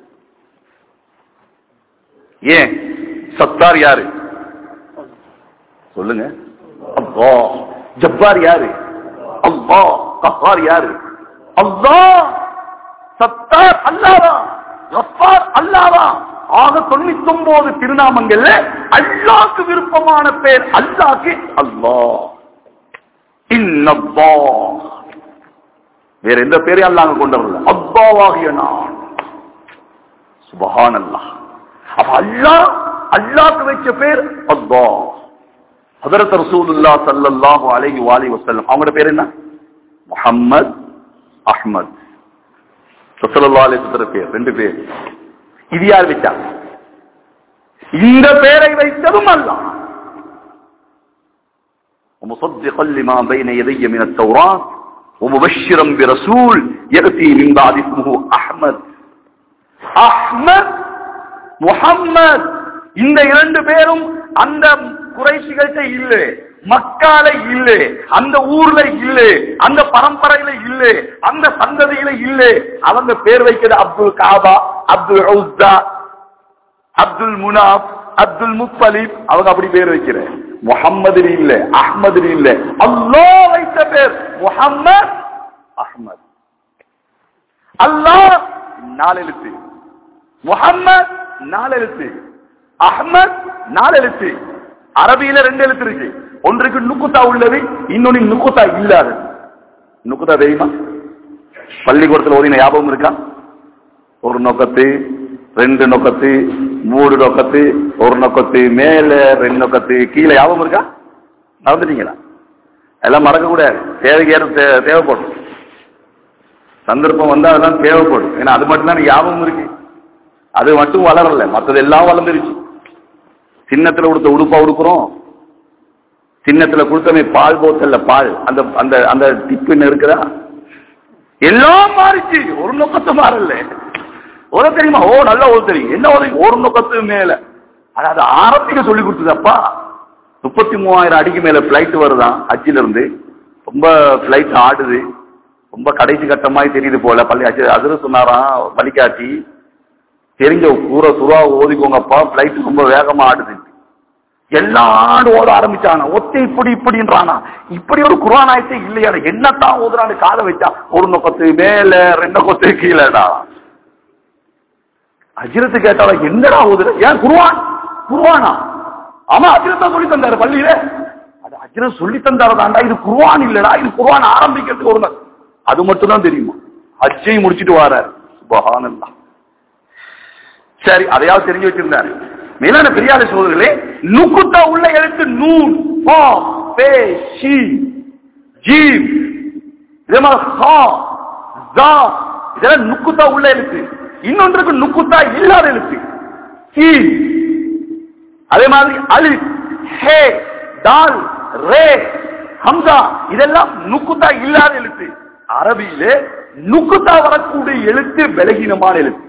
ஏன்? சத்தார் யாரு சொல்லுங்க? அல்லாஹ். ஜப்பார் யாரு? அல்லாஹ். கஹார் யாரு? அல்லாஹ். சத்தார் அல்லாஹ்வா, கஃபார் அல்லாஹ்வா. ஆக தொண்ணூத்தி ஒன்பது திருநாமங்கள்ல அல்லாஹ்க்கு விருப்பமான பேர் அல்லாஹ்க்கு அல்லாஹ். இன்னல்லாஹ். வேற எந்த பேரையும் அல்லாஹ் கொண்டு வரல. அல்லாஹ்வாகிய நான். சுப்ஹானல்லாஹ். அப்ப அல்லாஹ் அல்லாஹ்க்கு வச்ச பேர் அல்லாஹ். ஹஜ்ரத் ரசூலுல்லாஹ் ஸல்லல்லாஹு அலைஹி வஸல்லம் வஸல்லம் அவங்களோட பேர் என்ன? முஹம்மத் அஹ்மத். ஸல்லல்லாஹு அலைஹி வஸல்லம் பேர் ரெண்டு பேர். இது யார் வச்சா? இந்த பேரை வைத்ததும் அல்லாஹ். ومصدقا لما بين يدي من التوراة ومبشرا برسول يأتي من بعد اسمه أحمد. அஹ்மத் முஹம்மத் இந்த இரண்டு பேரும் அந்த குறைஷிகள்கிட்ட இல்ல, மக்கால இல்ல, அந்த ஊர்ல இல்ல, அந்த பரம்பரையில இல்ல, அந்த சந்ததியில இல்ல. அவங்க பேர் வைக்கிறது அப்துல் காபா, அப்துல் உஸ்ஸா, அப்துல் முனாப், அப்துல் முத்தலிப். அவங்க அப்படி பேர் வைக்கிற. முஹம்மது இல்ல, அஹ்மது இல்ல. அல்லாஹ் வைத்த பேர் முஹம்மத் அஹ்மத். அல்லாஹ் நாலு எழுத்து, முஹம்மத் நாலு எழுத்து, அஹ்மத் நாலு எழுத்து. அரபியில ரெண்டு எழுத்து இருக்கு. ஒன்றுக்கு நுக்குத்தா உள்ளது, இன்னொன்னு நுக்குத்தா இல்லாது. நுக்குத்தா தெரியுமா? பள்ளிக்கூடத்தில் ஓதின ஞாபகம் இருக்கா? ஒரு நொக்கத்து, ரெண்டு நொக்கத்து, மூணு நொக்கத்து, ஒரு நொக்கத்து மேல, ரெண்டு நொக்கத்து கீழே. ஞாபகம் இருக்கா? நடந்துட்டீங்களா? எல்லாம் மறக்க கூடாது. தேவைக்கு ஏற தேவைப்படும். சந்தர்ப்பம் வந்தா அதெல்லாம் தேவைப்படும். ஏன்னா அது மட்டும்தான் ஞாபகம் இருக்கு. அது மட்டும் வளரல, மற்றது எல்லாம் வளர்ந்துருச்சு. சின்னத்துல கொடுத்த உடுப்பா உடுக்குறோம், சின்னத்துல கொடுத்தமே பால் போத்தல்ல பால், அந்த அந்த அந்த டிப்பு இருக்குதா? எல்லாம் மாறிச்சு. ஒரு நோக்கத்தை மாறல. ஒரு தெரியுமா? ஓ நல்லா ஒரு தெரியும். என்ன ஒரு நோக்கத்து மேல அதாவது ஆரம்பிக்க சொல்லி கொடுத்ததப்பா. முப்பத்தி மூவாயிரம் அடிக்கு மேல பிளைட் வருதான் ஹஜ்ஜில இருந்து. ரொம்ப பிளைட் ஆடுது, ரொம்ப கடைசி கட்டமாய் தெரியுது போல. பள்ளி அதிர சொன்னாராம் பள்ளிக்காட்சி, தெரிஞ்ச பூர சுறா ஓதிக்கோங்கப்பா, பிளைட் ரொம்ப வேகமா ஆடுது. எல்லாரும் ஓட ஆரம்பிச்சானா, ஒத்தை இப்படி இப்படின்றானா. இப்படி ஒரு குர்ஆன் ஆயத்தே இல்லையா? என்னத்தான் ஓதுறான்னு காதை வச்சா ஒரு நோக்கத்து மேல, ரெண்டு கொத்து கீழடா. அஜிரத்து கேட்டால என்னடா ஓதுற? ஏன் குர்ஆன்? குர்ஆனா? ஆமா, அஜிரத்தா சொல்லி தந்தாரு பள்ளியில. அது அஜிரத் சொல்லி தந்தாரதாண்டா, இது குர்ஆன் இல்லடா, இது குர்ஆன் ஆரம்பிக்கிறதுக்கு ஒரு அது மட்டும் தான் தெரியுமா? ஹஜ்ஜை முடிச்சிட்டு வராரு. சுப்ஹானல்லாஹ். சரி, அதையாவது தெரிஞ்சு வச்சிருந்தாரு. மேலான பெரியார சோதர்களே, நுக்குத்தா உள்ள எழுத்து நூன், பா, பே, ஷி, ஜீம், இதே மாதிரி ஹா, ஜா, இதெல்லாம் நுக்குத்தா உள்ள எழுத்து. இன்னொன்றுக்கு நுக்குத்தா இல்லாத எழுத்து சீன். அதே மாதிரி அலிஃப், ஹே, தால், ரே, ஹம்சா, இதெல்லாம் நுக்குத்தா இல்லாத எழுத்து. அரபியில நுக்குத்தா வரக்கூடிய எழுத்து பலகீனமான எழுத்து.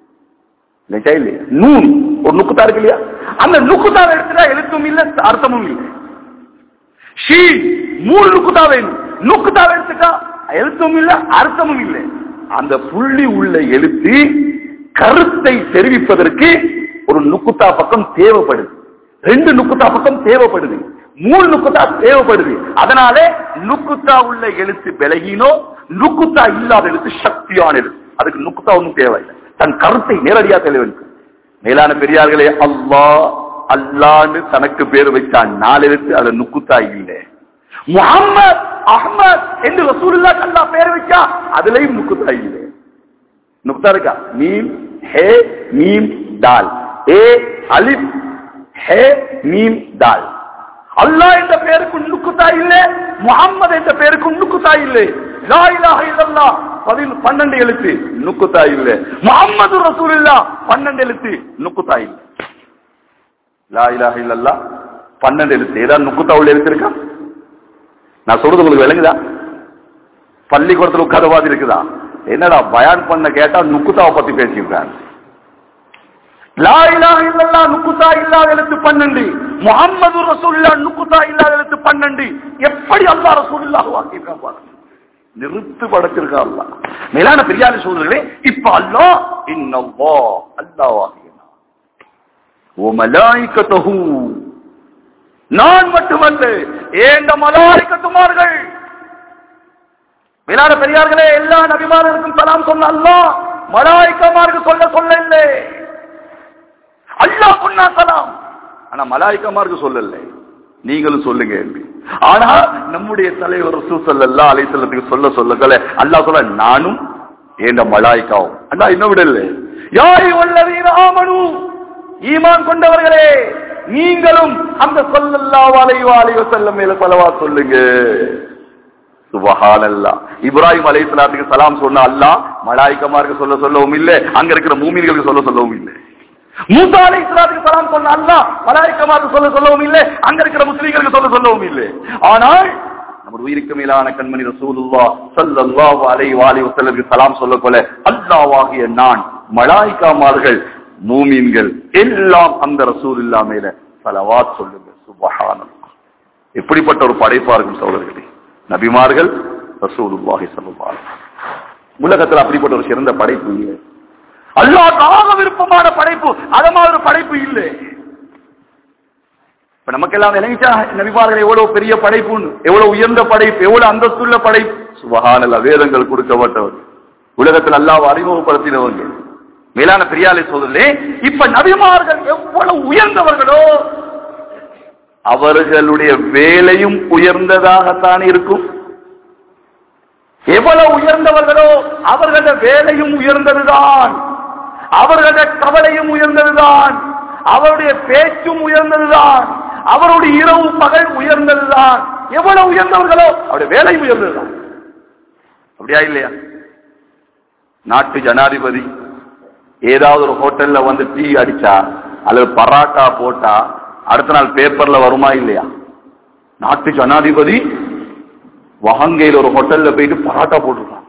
நூன் ஒரு நுக்குத்தா இருக்கு இல்லையா? அந்த நுக்குத்தா எடுத்துட்டா எழுத்தும் இல்ல, அர்த்தமும் இல்லை. ஷீ மூணு நுக்குத்தா வேணும். நுக்குத்தா எடுத்துட்டா எழுத்தும் இல்ல, அர்த்தமும் இல்லை. அந்த புள்ளி உள்ள எழுத்து கருத்தை தெரிவிப்பதற்கு ஒரு நுக்குத்தா பக்கம் தேவைப்படுது, ரெண்டு நுக்குத்தா பக்கம் தேவைப்படுது, மூணு நுக்குத்தா தேவைப்படுது. அதனால நுக்குத்தா உள்ள எழுத்து விலகினோ, நுக்குத்தா இல்லாத எழுத்து சக்தியான எழுத்து. அதுக்கு நுக்குத்தா ஒன்றும் தேவையில்லை, தன் கருத்தை நேரடியா தெளிவெடுக்கும். மேலான பெரியார்களே, அல்லாஹ் அல்லான்னு தனக்கு பேர் வச்சான், நாலு எழுத்து, அதுல நுக்குத்தா இல்லை. முஹம்மத் அஹ்மத் என்று ரசூலுல்லாஹ் அல்லாஹ் பேர் வச்சா அதுலயும் நுக்குத்தா இல்லை. நுக்தா இருக்கா? மீம் ஹே மீம் தால், ஏ அலிப் ஹே மீம் தால். அல்லாஹ் என்ற பெயருக்கு நுக்குத்தா இல்லை, முஹம்மது என்ற பெயருக்கு நுக்குத்தா இல்லை. லா இலாஹ இல்லல்லாஹ் பன்னெண்டு எழுத்து நுக்குத்தா இல்லை, முஹம்மது ரசூலுல்லாஹ் பன்னெண்டு எழுத்து நுக்குத்தா இல்லை. லா இலாஹ இல்லல்லாஹ் பன்னெண்டு எழுத்து, ஏதாவது நுக்குத்தா உள்ள எழுத்து இருக்கா? நான் சொல்றது உங்களுக்கு விளங்குதா? பள்ளிக்கூடத்தில் உட்காரவாதி இருக்குதா? என்னடா பயான் பண்ண கேட்டா நுக்குத்தாவை பத்தி பேசியிருக்காங்க. லா இலாஹ இல்லல்லாஹ் நுக்குத்தா இல்லாத எழுத்து பன்னெண்டு, முஹம்மது ரசூலுல்லாஹ் நுக்குத்தா இல்லாத எழுத்து பன்னெண்டு. எப்படி அல்லாஹ் ரசூலுல்லாஹ் வாக்கியிருக்கான் பாருங்க, நிறுத்து படைச்சிருக்கா அல்லாஹ். மேலான பெரியாரி சோதரர்களே, இப்ப அல்லாஹ் இன்னல்லாஹ் அல்லாஹ் வாக்கியனா ஓ மலாயிகத்துஹு, நான் மட்டுமல்ல ஏண்ட மலாயிகத்துமார்கள். மேலான பெரியார்களே, எல்லா நபிமார்களுக்கும் சலாம் சொன்ன அல்லாஹ் மலாயிகமாருக்கு சொல்ல சொல்ல இல்லை. அல்லாஹ் சொன்னா சலாம், ஆனா மலாயிகமாருக்கு சொல்லல. நீங்களும் சொல்லுங்க. ஆனா நம்முடைய தலைவர் ரசூல் ஸல்லல்லாஹு அலைஹி வஸல்லம் சொல்ல சொல்லல அல்லாஹ் சொல்ல நானும் ஏண்ட மலாயிகாவும். அல்லாஹ் இன்னும் விடல. யா அய்யுஹல்லதீன ஆமனூ, ஈமான் கொண்டவர்களே நீங்களும் அந்த ஸல்லல்லாஹு அலைஹி வஸல்லம் மேல ஸலவாத் சொல்லுங்க. சுப்ஹானல்லாஹ். இப்ராஹிம் அலைஹிஸ்ஸலாத்துக்கு சலாம் சொன்ன அல்லாஹ் மலாயிகமாருக்கு சொல்ல சொல்லவும் இல்லை, அங்க இருக்கிற மூமின்களுக்கு சொல்ல சொல்லவும் இல்லை. மூசா அலைஹிஸ்ஸலாத்துக்கு சலாம் சொன்ன அல்லாஹ் மலாயிகமாருக்கு சொல்ல சொல்லவும் இல்லை, அங்க இருக்கிற முஸ்லிம்களுக்கு சொல்ல சொல்லவும் இல்லை. ஆனால் நமது உயிருக்கு மேலான கண்மணி ரசூலுல்லாஹ் ஸல்லல்லாஹு அலைஹி வஸல்லம் சலாம் சொல்ல போல அல்லாஹ்வாகிய நான், மலாயிகமார்கள், மூமின்கள் எல்லாம் அந்த ரசூலுல்லாஹ் மேல ஸலவாத் சொல்லுங்க. சுப்ஹானல்லாஹ். எப்படிப்பட்ட ஒரு படைப்பா இருக்கும் சகோதரர்களே, நபிமார்கள், ரசூலுல்லாஹி ஸல்லல்லாஹு அலைஹி வஸல்லம். உலகத்தில் அப்படிப்பட்ட ஒரு சிறந்த படைப்பு இல்லை. அல்லாஹ்வுக்கு விருப்பமான படைப்பு அதமா ஒரு படைப்பு இல்லை. இப்ப நமக்கெல்லாம் விளங்கிச்சா நபிமார்கள் எவ்வளவு பெரிய படைப்பு, எவ்வளவு உயர்ந்த படைப்பு, எவ்வளவு அந்தஸ்துள்ள படைப்பு. சுப்ஹானல்லாஹ். வேதங்கள் கொடுக்கப்பட்டவர், உலகத்தில் அல்லாஹ்வை அறிமுகப்படுத்தினவங்க. மேலான பெரியாலே சோதரே, இப்ப நபிமார்கள் எவ்வளவு உயர்ந்தவர்களோ அவர்களுடைய வேலையும் உயர்ந்ததாகத்தான் இருக்கும். எவ்வளவு உயர்ந்தவர்களோ அவர்களுடைய வேலையும் உயர்ந்ததுதான், அவர்களுடைய கவலையும் உயர்ந்ததுதான், அவருடைய பேச்சும் உயர்ந்ததுதான், அவருடைய இரவு பகல் உயர்ந்ததுதான். எவ்வளவு உயர்ந்தவர்களோ அவருடைய வேலையும் உயர்ந்ததுதான். அப்படியா இல்லையா? நாட்டு ஜனாதிபதி ஏதாவது ஒரு ஹோட்டல்ல வந்து டீ அடிச்சா அல்லது பராட்டா போட்டா அடுத்த நாள் பேப்பர்ல வருமா இல்லையா? நாட்டு ஜனாதிபதி வஹங்கையில் ஒரு ஹோட்டல்ல போயிட்டு பராட்டா போட்டிருக்கான்.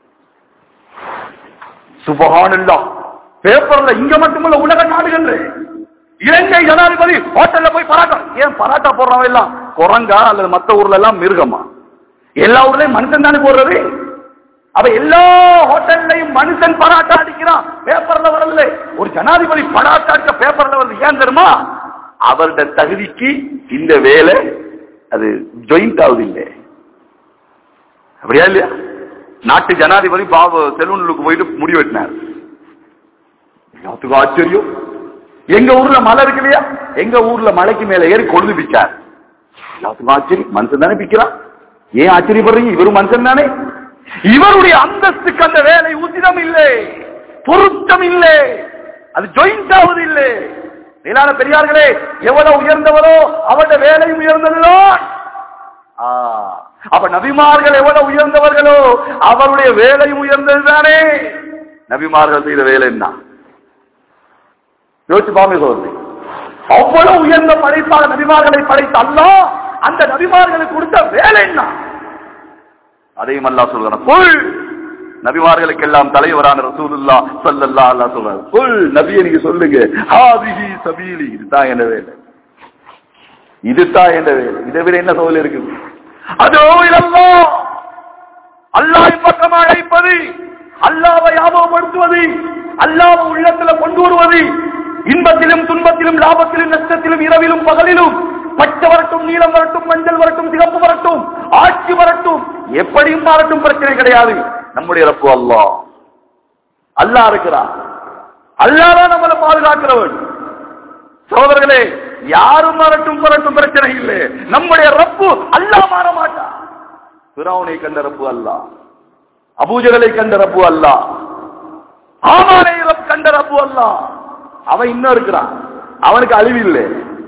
சுப்ஹானல்லாஹ். பேப்பர்ல இங்க மட்டுமல்ல உலக நாடுகள், இலங்கை ஜனாதிபதி ஹோட்டல்ல போய் பராட்டா. ஏன் பராட்டா போடுறவன் எல்லாம் குரங்கா அல்லது மத்த ஊர்ல எல்லாம் மிருகமா? எல்லா ஊர்லயும் மனுஷன் தானே போடுறது. அவ எல்லா ஹோட்டல்லையும் மனுஷன் பராட்டா அடிக்கிறான், பேப்பர்ல வரல. ஒரு ஜனாதிபதி பராட்டா அடிக்க பேப்பர்ல வருது. ஏன் தெரியுமா? அவருடைய தகுதிக்கு இந்த வேலை அது ஜாயிண்ட் ஆகுது இல்லை. அப்படியா இல்லையா? நாட்டு ஜனாதிபதி பாபு செலூனுக்கு போயிட்டு முடி வெட்டினார். எல்லாத்துக்கும் ஆச்சரியம். எங்க ஊர்ல மலை இருக்கு இல்லையா, எங்க ஊர்ல மலைக்கு மேல ஏறி கொழுந்து பிச்சார். எல்லாத்துக்கும் ஆச்சரியம். மனுஷன் தானே பிக்கிறான், ஏன் ஆச்சரியப்படுறீங்க? இவரும் மனுஷன் தானே. இவருடைய அந்தஸ்துக்கு அந்த வேலை உச்சிதம் இல்லை, பொருத்தம் இல்லை, அது ஜாயிண்ட் ஆகுது இல்லை. மேலான பெரியார்களே, எவ்வளவு உயர்ந்தவரோ அவருடைய வேலையும் உயர்ந்ததுதான். அப்ப நபிமார்கள் எவ்வளவு உயர்ந்தவர்களோ அவருடைய வேலையும் உயர்ந்ததுதானே. நபிமார்கள் செய்த வேலை என்ன யோசிச்சு பாமே சோதனை. அவ்வளவு உயர்ந்த படைப்பாக நபிமார்களை படைத்த அல்லாஹ் அந்த நபிமார்களுக்கு கொடுத்த வேலை என்ன? அதையும் அல்லாஹ் சொல்றான். குல், நபிமார்களுக்கு எல்லாம் தலைவரான ரசூலுல்லாஹ் ஸல்லல்லாஹு அலைஹி வஸல்லம் குல், நபியே நீங்க சொல்லுங்க, ஹாதிஹி சபீலி, இதுதான் என்ன வேலை, இதுதான் என்ன வேலை. இதை விட என்ன சோதனை இருக்குது? அதோ இலல்லாஹ், அல்லாஹ்வின் பக்கம் அழைப்பது, அல்லாஹ்வை ஞாபகப்படுத்துவது, அல்லாஹ் உள்ளத்துல கொண்டு வருவது இன்பத்திலும் துன்பத்திலும் லாபத்திலும் நஷ்டத்திலும் இரவிலும் பகலிலும் பச்சை வரட்டும் நீலம் வரட்டும் மஞ்சள் வரட்டும் சிவப்பு வரட்டும் ஆட்சி வரட்டும் எப்படியும் வரட்டும் பிரச்சனை கிடையாது. நம்முடைய ரப்பு அல்லாஹ் அல்லாஹ் இருக்கிறார். அல்லாஹ் தான் நம்மளை பாதுகாக்கிறவன். சகோதரர்களே, யாரும் வரட்டும் வரட்டும் பிரச்சனை இல்லை. நம்முடைய ரப்பு அல்லாஹ் மாற மாட்டார். ஃபிரௌனை கண்ட ரப்பு அல்லாஹ், அபூஜஹலை கண்ட ரப்பு அல்லாஹ், ஆமானை கண்ட ரப்பு அல்லாஹ். அவன் இன்னும் இருக்கிறான், அவனுக்கு அழிவில்லை.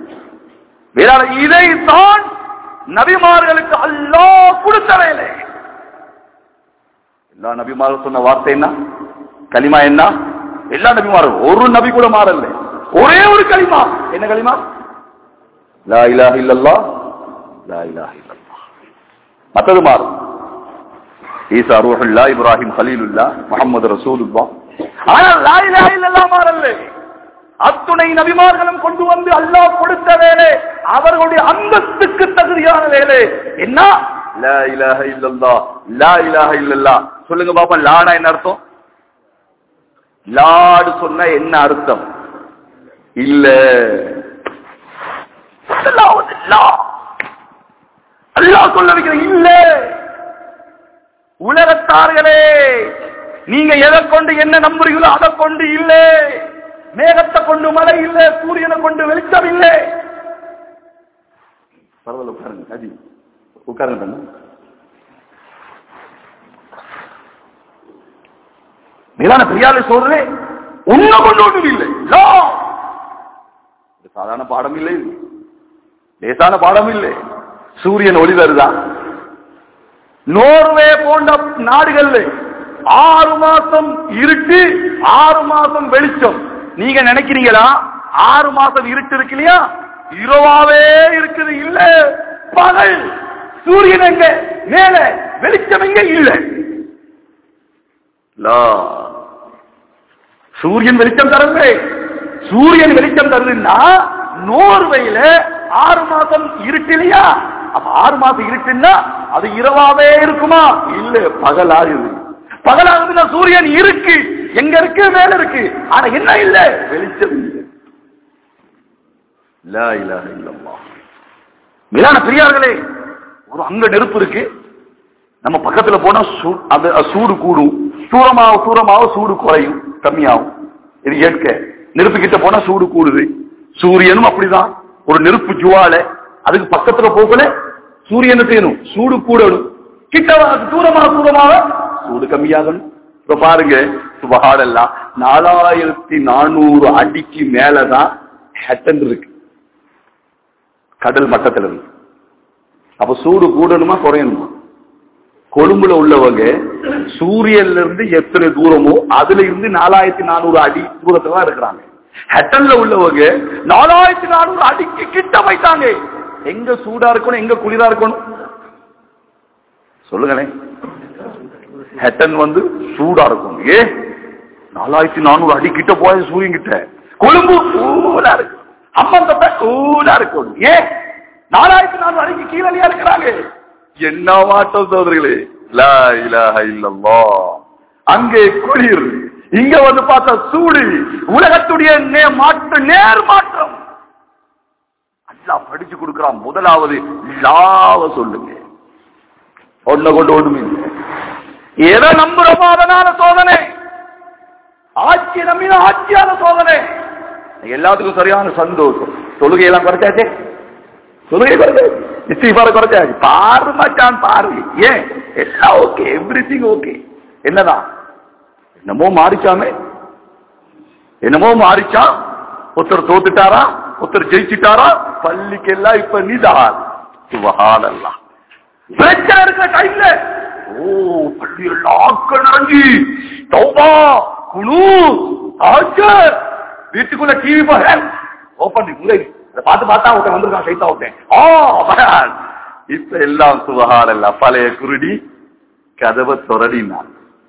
இதைத்தான் நபிமார்களுக்கு அல்லாஹ் கொடுத்த வேலை. எல்லா நபிமார்கள் சொன்ன வார்த்தை என்ன? கலிமா என்ன? எல்லா நபிமார்கள், ஒரு நபி கூட மாறல, ஒரே ஒரு கலிமா. என்ன கலிமா? லா இலாஹ இல்லல்லாஹ், லா இலாஹ இல்லல்லாஹ். மத்தது மாறும். ஈசா ரூஹுல்லாஹ், இப்ராஹிம் கலீலுல்லாஹ், முஹம்மது ரசூலுல்லாஹ். ஆனால் லா இலாஹ இல்லல்லாஹ் மாறல. அத்துணை நபிமார்களும் கொண்டு வந்து அல்லாஹ் கொடுத்த வேலை அவர்களுடைய அந்தஸ்துக்கு தகுதியான வேலை. என்ன? லா இலாஹ இல்லல்லாஹ், லா இலாஹ இல்லல்லாஹ். சொல்லுங்க பாப்பா, லானா என்ன அர்த்தம்? லாடு சொன்ன என்ன அர்த்தம்? இல்ல, அல்லாஹ் சொல்ல வைக்கிற இல்ல. உலகத்தார்களே, நீங்க எதை கொண்டு என்ன நம்புறீங்களோ அதை கொண்டு இல்லை. மேகத்தை கொண்டு மழை இல்லை, சூரியனை கொண்டு வெளிச்சம் இல்லை. பரவாயில்ல, உட்காருங்க காஜி, உட்காருங்க. மேலான பெரியாரை சொல்றே உன்ன கொண்டு ஒன்றும் இல்லை. சாதாரண பாடம் இல்லை, லேசான பாடம் இல்லை. சூரியன் ஒளி வருதா? நோர்வே போன்ற நாடுகள்ல ஆறு மாசம் இருட்டு, ஆறு மாசம் வெளிச்சம். நீங்க நினைக்கிறீங்களா ஆறு மாசம் இருட்டு இருக்கு இல்லையா, இரவாவே இருக்குது? இல்ல, பகல். சூரியன் எங்க? மேல. வெளிச்சம் எங்க? இல்ல. சூரியன் வெளிச்சம் தரல. சூரியன் வெளிச்சம் தருதுன்னா நோர்வையில ஆறு மாசம் இருட்டு இல்லையா? அப்ப ஆறு மாசம் இருட்டுன்னா அது இரவாவே இருக்குமா? இல்ல, பகலாகுது. பகலாகுதுன்னா சூரியன் இருக்கு, எங்க இருக்கு? மேல இருக்கு. ஆனா என்ன இல்ல? வெளிச்சம் இல்லை. லா இலாஹ இல்லல்லாஹ். மேலான பெரியார்களே, ஒரு அங்க நெருப்பு இருக்கு, நம்ம பக்கத்துல போனா சூடு கூடும், தூரமாக தூரமாக சூடு குறையும், கம்மியாகும். இது கேட்க நெருப்பு கிட்ட போனா சூடு கூடுது. சூரியனும் அப்படிதான், ஒரு நெருப்பு ஜுவாலை, அதுக்கு பக்கத்துல போகல சூரியன் செய்யணும், சூடு கூடணும். கிட்ட தூரமாக தூரமாக சூடு கம்மியாகணும். இப்ப பாருங்க, சுபஹானல்லாஹ், நாலாயிரத்தி நானூறு அடிக்கு மேலதான் ஹட்டன் இருக்கு கடல் மட்டத்தில் இருக்கு. அப்ப சூடு கூடணுமா குறையணுமா? கொழும்புல உள்ளவங்க சூரியன்ல இருந்து எத்தனை தூரமோ அதுல இருந்து நாலாயிரத்தி நானூறு அடி தூரத்துல தான் இருக்கிறாங்க. ஹட்டன்ல உள்ளவங்க நாலாயிரத்தி நானூறு அடிக்கு கிட்ட வைத்தாங்க. எங்க சூடா இருக்கணும், எங்க குளிரா இருக்கணும் சொல்லுங்களேன். ஹட்டன் வந்து சூடா இருக்கும். ஏ நாலாயிரத்தி நானூறு அடி கிட்ட போய் சூரியன் கிட்ட. கொழும்பு கூலா இருக்கு, அம்மந்தப்ப கூலா இருக்கும். ஏன் நாலாயிரத்தி நானூறு அடிக்கு கீழே இருக்கிறாங்க. என்ன மாற்றம் சோதரிகளே, லா இலாஹ இல்லல்லாஹ். அங்கே குளிர், இங்க வந்து பார்த்தா சூடு. உலகத்துடைய மாற்ற நேர் மாற்றம் அல்லாஹ் படிச்சு கொடுக்கிறான். முதலாவது லாவ சொல்லுங்க, ஒன்ன கொண்டு ஒண்ணுமே. எதை நம்புறோமோ அதனால சோதனை. ஆட்சி நம்பின ஆட்சியான சோதனை. எல்லாத்துக்கும் சரியான சந்தோஷம். தொழுகையெல்லாம் குறைச்சாச்சே, தொழுகை குறைச்சாச்சு, இஸ்திஃபார குறைச்சாச்சு. பாரு மச்சான் பாரு. ஏன் எல்லாம் ஓகே, எவ்ரி திங் ஓகே. என்னதான் என்னமோ மாறிச்சாமே, என்னமோ மாறிச்சா. ஒருத்தர் தோத்துட்டாரா, ஒருத்தர் ஜெயிச்சுட்டாரா. பள்ளிக்கெல்லாம் இப்ப நிதான். சுபஹானல்லாஹ். பிரச்சனை இருக்கிற டைம்ல ஓ பள்ளி எல்லாம் ஆட்கள் நிறைஞ்சி தௌபா குனூத் ஆஜர். வீட்டுக்குள்ள டிவி ஓபன் முறை பார்த்து பார்த்தா ஒருத்தன் வந்திருக்கான், சைத்தா ஒருத்தன். ஆ இப்ப எல்லாம் சுபஹானல்லாஹ். பழைய குருடி கதவை தொடடினான்.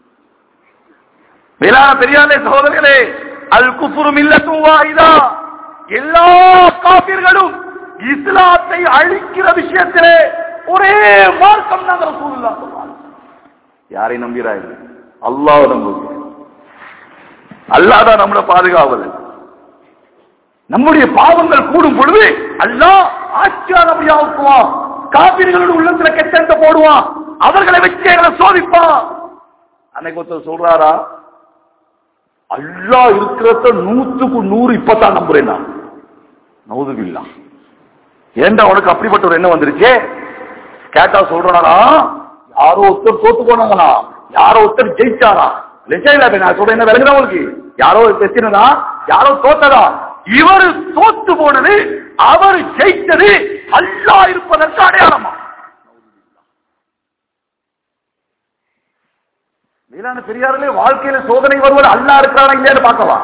மேலான பெரியாரே சகோதரர்களே, அல் குஃப்ரு மில்லத்துன் வாஹிதா. எல்லா காபிர்களும் இஸ்லாத்தை அழிக்கிற விஷயத்திலே ஒரே மார்க்கம் தான் ரசூலுல்லாஹ் சொல்றாங்க. யாரை நம்புகிறாய்? அல்லாஹ்வை நம்புகிறாய். அல்லாஹ் நம்மளை பாதுகாவது. நம்முடைய பாவங்கள் கூடும் பொழுது அல்லாஹ் ஆட்சியாளமையாக்குவான். காபிர்களோட உள்ளத்துல கெட்ட போடுவான். அவர்களை வச்சு எங்களை சோதிப்பான். அன்னைக்கு ஒருத்தர் சொல்றாரா, அல்லாஹ் இருக்கிறத நூற்றுக்கு நூறு இப்பதான் நம்புறேன் நான். நவுதுபில்லாஹ். ஏண்டா உனக்கு அப்படிப்பட்ட ஒரு எண்ணம் வந்துருச்சு? கேட்டா சொல்றானா, யாரோ ஒருத்தர் தோத்து போனாங்களா, யாரோ ஒருத்தர் ஜெயிச்சாரா. நான் சொல்றேன் என்ன விளங்குறவங்களுக்கு, யாரோ பிரச்சனைனா, யாரோ தோத்ததா. இவர் தோத்து போனது, அவர் ஜெயித்தது அல்லாஹ் இருப்பதற்கு அடையாளமா? மேலான பெரியார்களே, வாழ்க்கையில சோதனை வருவது அல்லாஹ் இருக்கிறானா இல்லையான்னு பார்க்கவா?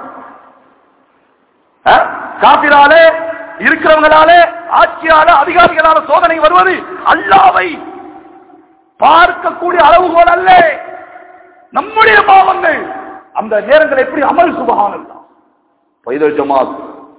காபிராலே இருக்கிறவங்களாலே, ஆட்சியால, அதிகாரிகளால சோதனை வருவது அல்லாஹ்வை பார்க்கக்கூடிய அளவுகோல் அல்ல, நம்முடைய பாவங்கள். அந்த நேரங்கள் எப்படி அமல் சுபஹானல்லாஹ். பைதல் ஜமாத்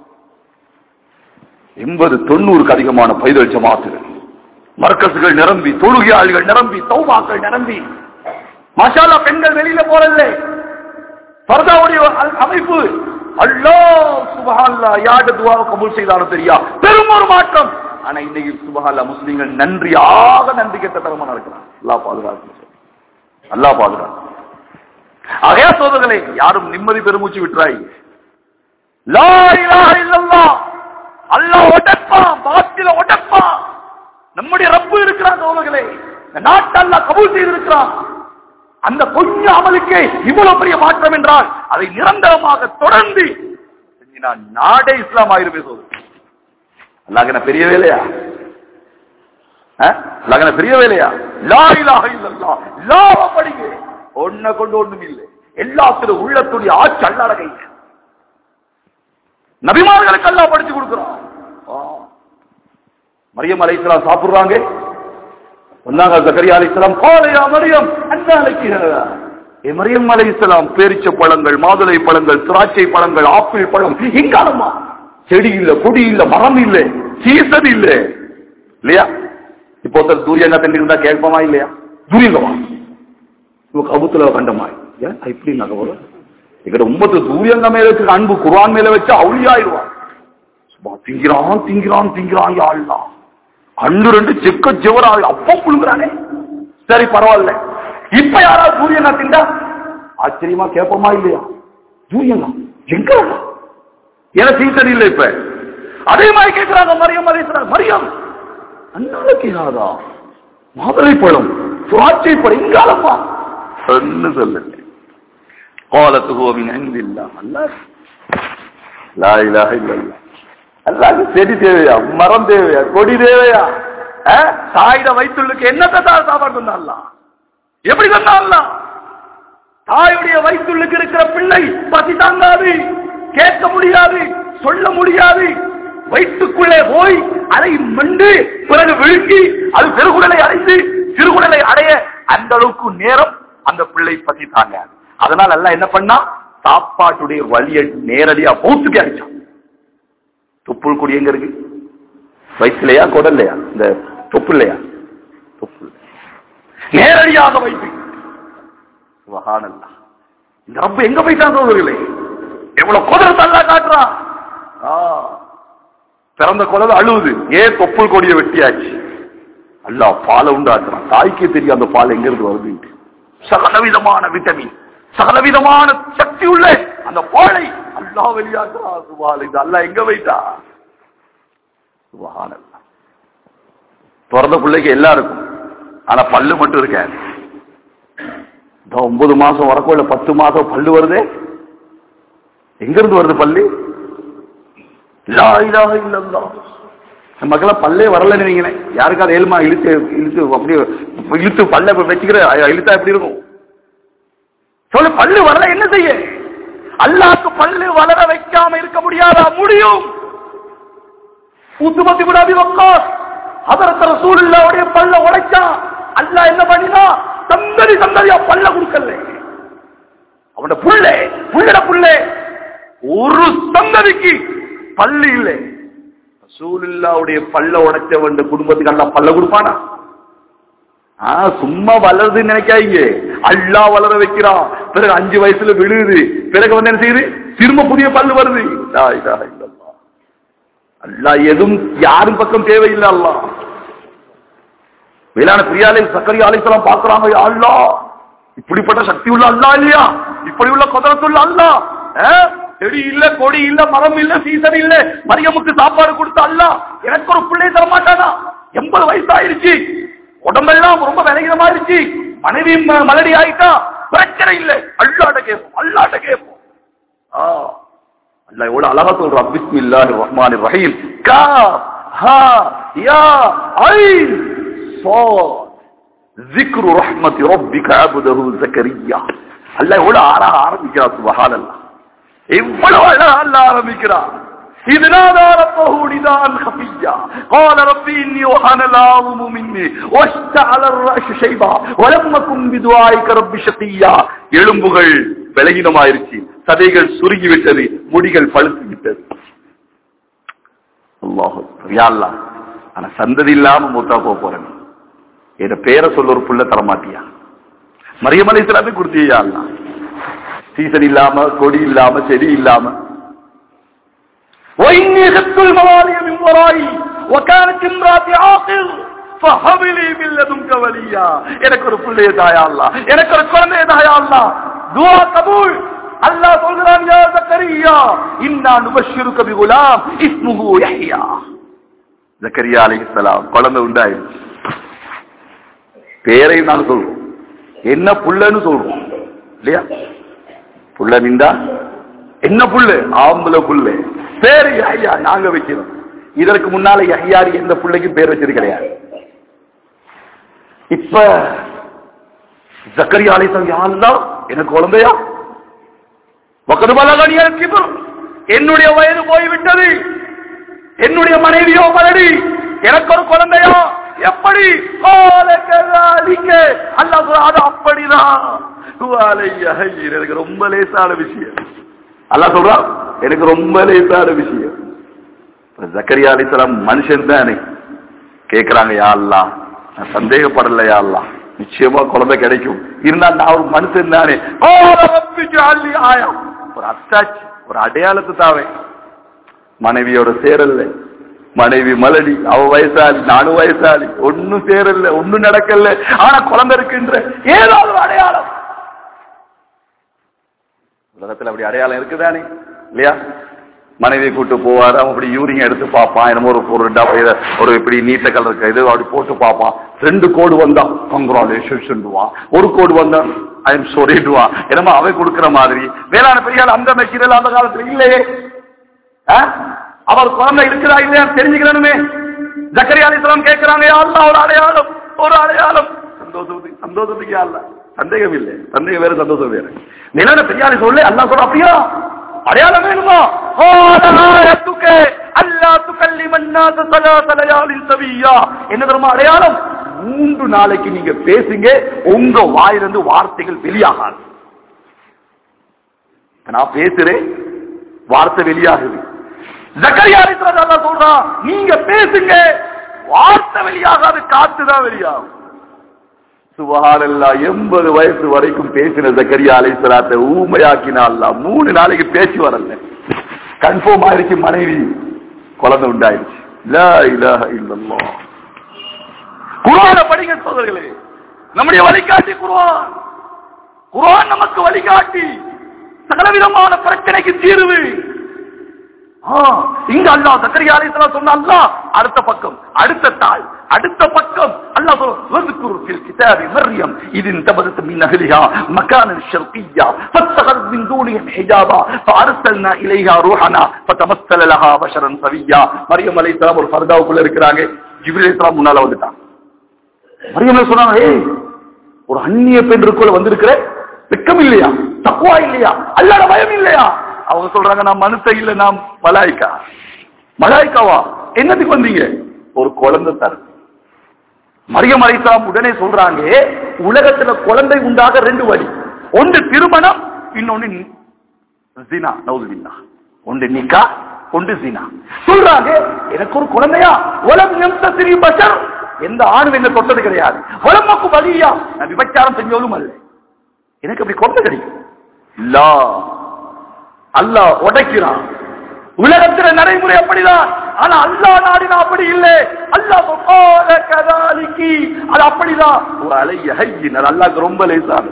எண்பது தொண்ணூறுக்கு அதிகமான பைதல் ஜமாத்துகள், மர்கஸ்கள் நிரம்பி, தொழுகையாளிகள் நிரம்பி, தௌபாக்கள் நிரம்பி, மாஷாஅல்லா பெண்கள் வெளியில போறல்ல, பர்தாவுடைய அமைப்பு. அல்லாஹ் சுப்ஹானல்லாஹ், யாரு துஆவை கபூல் செய்தாலும் தெரியா, பெரும் ஒரு மாற்றம். ஆனா இன்னைக்கு சுப்ஹானல்லாஹ் முஸ்லிம்கள் நன்றியாக நன்றி கெட்ட தரமா நடக்கிறாங்க. அல்லாஹ் பாதுகாக்க, அல்லாஹ் பாதுகாக்க. ஆகையா சோதர்களே, யாரும் நிம்மதி பெருமூச்சு விட்டுறாய். லா இலாஹ இல்லல்லாஹ், அல்லாஹ் உடைப்பான், பாத்தில உடைப்பான். நம்முடைய ரப்பு இருக்கிறான் சோதர்களே, நாட்டை அல்லாஹ் கபூல் செய்திருக்கிறான். அந்த கொஞ்ச அமலுக்கே இவ்வளவு பெரிய மாற்றம் என்றால் அதை நிரந்தரமாக தொடர்ந்து நாடே இஸ்லாம் ஆயிருமே. அல்லாஹ்ன பெரிய வேலையா? அல்லாஹ்ன பெரிய வேலையா? லா இலாஹ இல்லல்லாஹ், லாவ படிங்க, ஒன்ன கொண்டு ஒண்ணும் இல்லை. எல்லாத்திலும் உள்ளத்துடைய ஆட்சி அல்லாஹ் கையில. நபிமார்களுக்கு அல்லாஹ் படிச்சு கொடுக்கிறான். மரியம் அலைஹிஸ்ஸலாம் சாப்பிடுறாங்க. வந்தாங்க ஜக்கரியா அலைஹிஸ்ஸலாம், "காலையா மரியம் அன்னாலக்கி ஹதா." ஏ மரியம் அலைஹிஸ்ஸலாம், பேரிச்ச பழங்கள், மாதுளை பழங்கள், திராட்சை பழங்கள், ஆப்பிள் பழம் எங்காலமா? செடி இல்ல, கொடி இல்ல, மரம் இல்ல, சீசன் இல்ல, இல்லையா? இப்போ ஒருத்தர் தூரியங்க தண்டிருந்தா கேட்போமா இல்லையா? தூரியங்கமா இவ கபுத்துல கண்டமா ஏன் இப்படி நகவரும்? எங்கிட்ட உம்மத்து தூரியங்க மேல வச்சு அன்பு குர்ஆன் மேல வச்சு அவுளியாயிருவான். திங்கிறான் திங்கிறான் திங்கிறான் யா அல்லாஹ். அன்று ரெண்டு செக்க ஜெவரா அப்போ புழுங்குறானே. சரி பரவாயில்ல. இப்ப யாராவது சூரியனா திண்டா ஆச்சரியமா கேட்போமா இல்லையா? சூரியனா எங்க ஏன்னா சீசன் இல்லை. இப்ப அதே மாதிரி கேட்கிறாங்க மரியம் அலைஹிஸ்ஸலாம், மரியம் அன்னாலக்கி ஹதா, மாதுளை பழம், திராட்சை பழம் எங்காலப்பா என்ன சொல்லுங்க. قالت هو من عند الله. அல்லாஹ் லா இலாஹ இல்லல்லாஹ். அல்லாஹ்க்கு செடி தேவையா, மரம் தேவையா, கொடி தேவையா? தாயிட வயிற்றுக்கு என்னத்தை சாப்பாடு சொன்னா அல்லாஹ்? எப்படி சொன்னா அல்லாஹ்? தாயுடைய வயிற்றுக்கு இருக்கிற பிள்ளை பசி தாங்காது, கேட்க முடியாது, சொல்ல முடியாது. வயிற்றுக்குள்ளே போய் அதை மென்று பிறகு விழுங்கி அது பெருகுடலை அடைந்து சிறுகுடலை அடைய அந்த அளவுக்கு நேரம் அந்த பிள்ளை பசி தாங்காது. அதனால அல்லாஹ் என்ன பண்ணா, சாப்பாட்டுடைய வழியை நேரடியா பௌத்துக்கு அடிச்சான். தொப்புள் கொடி எங்க இருக்கு? வயிற்றுலையா குடல்லையா? இந்த தொப்பு இல்லையா? தொப்பு நேரடியாக வைத்து சுப்ஹானல்லாஹ். இந்த ரப்பு எங்க போயிட்டான் சோதர்களே? எவ்வளவு குதிரத்தை அல்லாஹ் காட்டுறான். பிறந்த குழந்தை அழுவுது, ஏன் தொப்புள் கொடியை வெட்டியாச்சு. அல்லாஹ் பாலை உண்டாக்குறான். தாய்க்கே தெரியும் அந்த பால் எங்க இருந்து வருது. சகலவிதமான விட்டமின், சகலவிதமான சக்தி உள்ள அந்த பாலை அல்லாஹ் வெளியாக்குறான். சுப்ஹானல்லாஹ். இது அல்லாஹ் எங்க வைத்தா? சுப்ஹானல்லாஹ். பிறந்த பிள்ளைக்கு எல்லாருக்கும், ஆனா பல்லு மட்டும் இருக்காது. ஒன்பது மாசம் வரக்கும் இல்ல பத்து மாசம் பல்லு வருதே, எங்க இருந்து வருது பல்லு? லா இலாஹ இல்லல்லாஹ். மக்களா பல்லே வரல நீங்களே, யாருக்காவது ஏழுமா இழுத்து இழுத்து அப்படியே இழுத்து பல்ல வச்சுக்கிற இழுத்தா எப்படி இருக்கும் சொல்லு? பல்லு வரல என்ன செய்ய? அல்லாஹ்க்கு பல்லு வளர வைக்காம இருக்க முடியாதா? முடியும். உத்பத் இப்னு அபீ வக்காஸ் ஹஜ்ரத் ரசூலுல்லாஹ்வுடைய பல்ல உடைச்சா. அல்லாஹ் என்ன பண்ணினா? சந்ததி சந்ததியா பல்ல கொடுக்கல. அவனோட புள்ளே புள்ளட புள்ளே ஒரு சந்ததிக்கு பல்லு இல்லை. ரசூலுல்லாஹ்வுடைய பல்ல உடைச்ச வந்த குடும்பத்துக்கு அல்லாஹ் பல்ல கொடுப்பானா? சும்மா வளருதுன்னு நினைக்காதீங்க. அல்லாஹ் வளர வைக்கிறான். பிறகு அஞ்சு வயசுல விழுது. பிறகு வந்து என்ன செய்யுது? திரும்ப புதிய பல்லு வருது. அல்லாஹ் எதுவும் யாரும் பக்கம் தேவையில்லை. அல்லாஹ் வேளாண் பிரியாலை சக்கரியா அலைஹிஸ்ஸலாம் பார்க்கறாங்க. யா அல்லாஹ், இப்படிப்பட்ட சக்தி உள்ள அல்லாஹ் இல்லையா? இப்படி உள்ள குதிரத்துள்ள அல்லாஹ். செடி இல்ல, கொடி இல்ல, மரம் இல்ல, சீசன் இல்ல, மரியமுக்கு சாப்பாடு கொடுத்த அல்லாஹ் எனக்கு ஒரு பிள்ளை தர மாட்டானா? எண்பது வயசு ஆயிருச்சு, உடம்பெல்லாம் ரொம்ப விலகிதமா இருச்சு, மனைவி மலடி ஆயிட்டா, பிரச்சனை இல்லை, அல்லாஹ்ட்ட கேட்போம், அல்லாஹ்ட்ட கேட்போம். அல்லாஹ் எவ்வளவு அழகா சொல்றான். பிஸ்மில்லாஹிர் ரஹ்மானிர் ரஹீம். காஃப் ஹா யா ஐன் ஸாத் ذிக்ரு ரஹ்மத்தி ரப்பிக அப்தஹு ஜக்கரியா. அல்லாஹ் எவ்வளவு அழகா ஆரம்பிக்கிறான். சுப்ஹானல்லாஹ், எவ்வளவு அழகா அல்லாஹ் ஆரம்பிக்கிறான். إذ نادى ربه نداء خفيا قال ربي إني وهن العظم مني واشتعل الرأس شيبا ولم أكن بدعائك رب شقيا. எலும்புகள் பலகீனமாயிருச்சு, சதைகள் சுருங்கி விட்டது, முடிகள் பழுத்து விட்டது. அல்லாஹ் யா அல்லாஹ், ஆனா சந்ததி இல்லாம மூத்தா போக போறேன், என் பேரை சொல்ல ஒரு புள்ள தரமாட்டியா? மரியம் அலைஹிஸ்ஸலாத்தை கொடுத்தியா அல்லாஹ்? சீசன் இல்லாம, கொடி இல்லாம, செடி இல்லாம. وإني خفت الموالي من ورائي وكانت امرأتي عاقر فهب لي من لدنك وليا. எனக்கு ஒரு பிள்ளையை தாயா அல்லாஹ், எனக்கு ஒரு குழந்தையை தாயா அல்லாஹ். துஆ கபூல். அல்லாஹ் சொல்றான், யா ஜக்கரியா இன்னா நுபஷ்ஷிருக பிகுலாம் இஸ்முஹு யஹ்யா. ஜக்கரியா அலைஹிஸ்ஸலாம் குழந்தை உண்டாயிருச்சு. பேரை நான் சொல்றோம், என்ன புள்ளன்னு சொல்றோம் இல்லையா? புள்ள நின்றா என்ன புள்ளு? ஆம்பளை புள்ளு. பேரு யஹ்யா நாங்க வைக்கிறோம். இதற்கு முன்னால யஹ்யாரி எந்த பிள்ளைக்கும் பேர் வச்சது கிடையாது. இப்ப ஜக்கரியா அலைஹிஸ்ஸலாம், யா அல்லாஹ் எனக்கு குழந்தையா? வகது பலகனிய கிபர், என்னுடைய வயது போய்விட்டது, என்னுடைய மனைவியோ மலடி, எனக்கு ஒரு குழந்தையா? எப்படி? அல்லாஹ் அது அப்படிதான். எனக்கு ரொம்ப லேசான விஷயம். அல்லாஹ் சொல்றான், எனக்கு ரொம்ப லேசான விஷயம். ஜக்கரியா அலைஹிஸ்ஸலாம் மனுஷன் தானே, கேட்கிறாங்க, யா அல்லாஹ் நான் சந்தேகப்படல, யா அல்லாஹ் நிச்சயமா குழந்தை கிடைக்கும், இருந்தால் நான் ஒரு மனுஷன் தானே. ஒரு அத்தாட்சி, ஒரு அடையாளத்தை தாவே. மனைவியோட சேரல்ல, மனைவி மலடி, அவ வயசாளி, நானும் வயசாளி, ஒன்னும் சேரல, ஒன்னும் நடக்கல, ஆனா குழந்தை இருக்குன்ற ஏதாவது ஒரு அடையாளம். உலகத்துல அப்படி அடையாளம் இருக்குதானே இல்லையா? மனைவியை கூட்டு போவாரு, அவன் அப்படி யூரின் எடுத்து பார்ப்பான், என்னமோ ஒரு ஒரு இப்படி நீட்ட கலர் இது அப்படி போட்டு பார்ப்பான். ரெண்டு கோடு வந்தா கங்க்ராச்சுலேஷன், ஒரு கோடு வந்தா ஐ எம் சாரிடுவான், என்னமோ அவை கொடுக்கிற மாதிரி. வேளாண் பெரியால் அந்த மெட்டீரியல் அந்த காலத்துல இல்லையே. அவர் குழந்தை இருக்கிறா இல்லையா தெரிஞ்சுக்கணுமே. ஜக்கரியா அலைஹிஸ்ஸலாம் கேட்கிறாங்க, யா அல்லாஹ் ஒரு அடையாளம், ஒரு அடையாளம். சந்தோஷத்துக்கு சந்தோஷத்துக்கு யா அல்லாஹ் சந்தேகம் இல்லை, சந்தேகம் வேற, சந்தோஷம் வேற. நிலான பெரியாரை சொல்ல அல்லாஹ் சொல்ற, அப்படியா அடையாளம் வேணுமா? என்ன தெரியுமா அடையாளம்? மூன்று நாளைக்கு நீங்க பேசுங்க, உங்க வாயிலிருந்து வார்த்தைகள் வெளியாகாது. நான் பேசுறேன், வார்த்தை வெளியாகுது. ஜக்கரியா அலைஹிஸ்ஸலாம் அல்லாஹ் சொல்றான், நீங்க பேசுங்க, வார்த்தை வெளியாகாது, காத்துதான் வெளியாகும். சுப்ஹானல்லாஹ், எண்பது வயசு வரைக்கும் பேசின ஜக்கரியா அலைஹிஸ்ஸலாத்தை ஊமையாக்கினா அல்லாஹ். மூணு நாளைக்கு பேச்சு வரல, கன்ஃபார்ம் ஆயிருச்சு, மனைவி குழந்தை உண்டாயிருச்சு. லா இலாஹ இல்லல்லாஹ். குர்ஆனை படிங்க சகோதரர்களே, நம்முடைய வழிகாட்டி குர்ஆன். குர்ஆன் நமக்கு வழிகாட்டி, சகலவிதமான பிரச்சனைக்கு தீர்வு. இங்க அல்லாஹ் ஜக்கரியா அலைஹிஸ்ஸலாம் சொன்ன அல்லாஹ் அடுத்த பக்கம், அடுத்த தாள், அடுத்த பக்கம் அல்லாஹ் சொல்லுகிற ஃபில் கிதாபி மர்யம் இத் இன்தபதத் மின் அஹ்லிஹா மகானன் ஷர்கிய்யா ஃபத்தகத் மின் தூனிஹிம் ஹிஜாபா ஃபஅர்ஸல்னா இலைஹா ரூஹனா ஃபதமஸ்ஸல லஹா பஷரன் சவிய்யா. மரியம் அலைஹிஸ்ஸலாம் ஒரு ஃபர்தாவுக்குள்ள இருக்கிறாங்க. ஜிப்ரீல் அலைஹிஸ்ஸலாம் முன்னால வந்துட்டாங்க. மரியம் சொன்னாங்க, ஏய் ஒரு அந்நிய பெண் இருக்குள்ள வந்திருக்கிற, வெட்கம் இல்லையா, தக்வா இல்லையா, அல்லாஹ்வுடைய பயம் இல்லையா? அவங்க சொல்றாங்க, நான் மனுஷன் இல்ல, நான் மலாயிக்கா. மலாயிக்காவா? என்னத்துக்கு வந்தீங்க? ஒரு குழந்தை தரு. மரியம் அலைஹிஸ்ஸலாம் உடனே சொல்றாங்க, உலகத்துல குழந்தை உண்டாக ரெண்டு வழி, ஒன்று திருமணம், இன்னொன்னு ஜினா. நவுதுபில்லாஹ். ஒன்று நிக்கா, ஒன்று ஜினா. சொல்றாங்க, எனக்கு ஒரு குழந்தையா? உலம் யம்தசிரி பஷர், எந்த ஆணும் என்ன தொட்டது கிடையாது. வளமக்கு வலியா நான் விபச்சாரம் செஞ்சோலும் அல்ல, எனக்கு அப்படி கொண்டு கிடைக்கும். அல்லாஹ் உடைக்கிறான். உலகத்தில நடைமுறை அப்படிதான். ஆனா அல்லாஹ் நாடினா அப்படி இல்லை. அல்லாஹ் கதாலிக்கி அது அப்படிதான். அல்லாஹ்க்கு ரொம்ப லேசான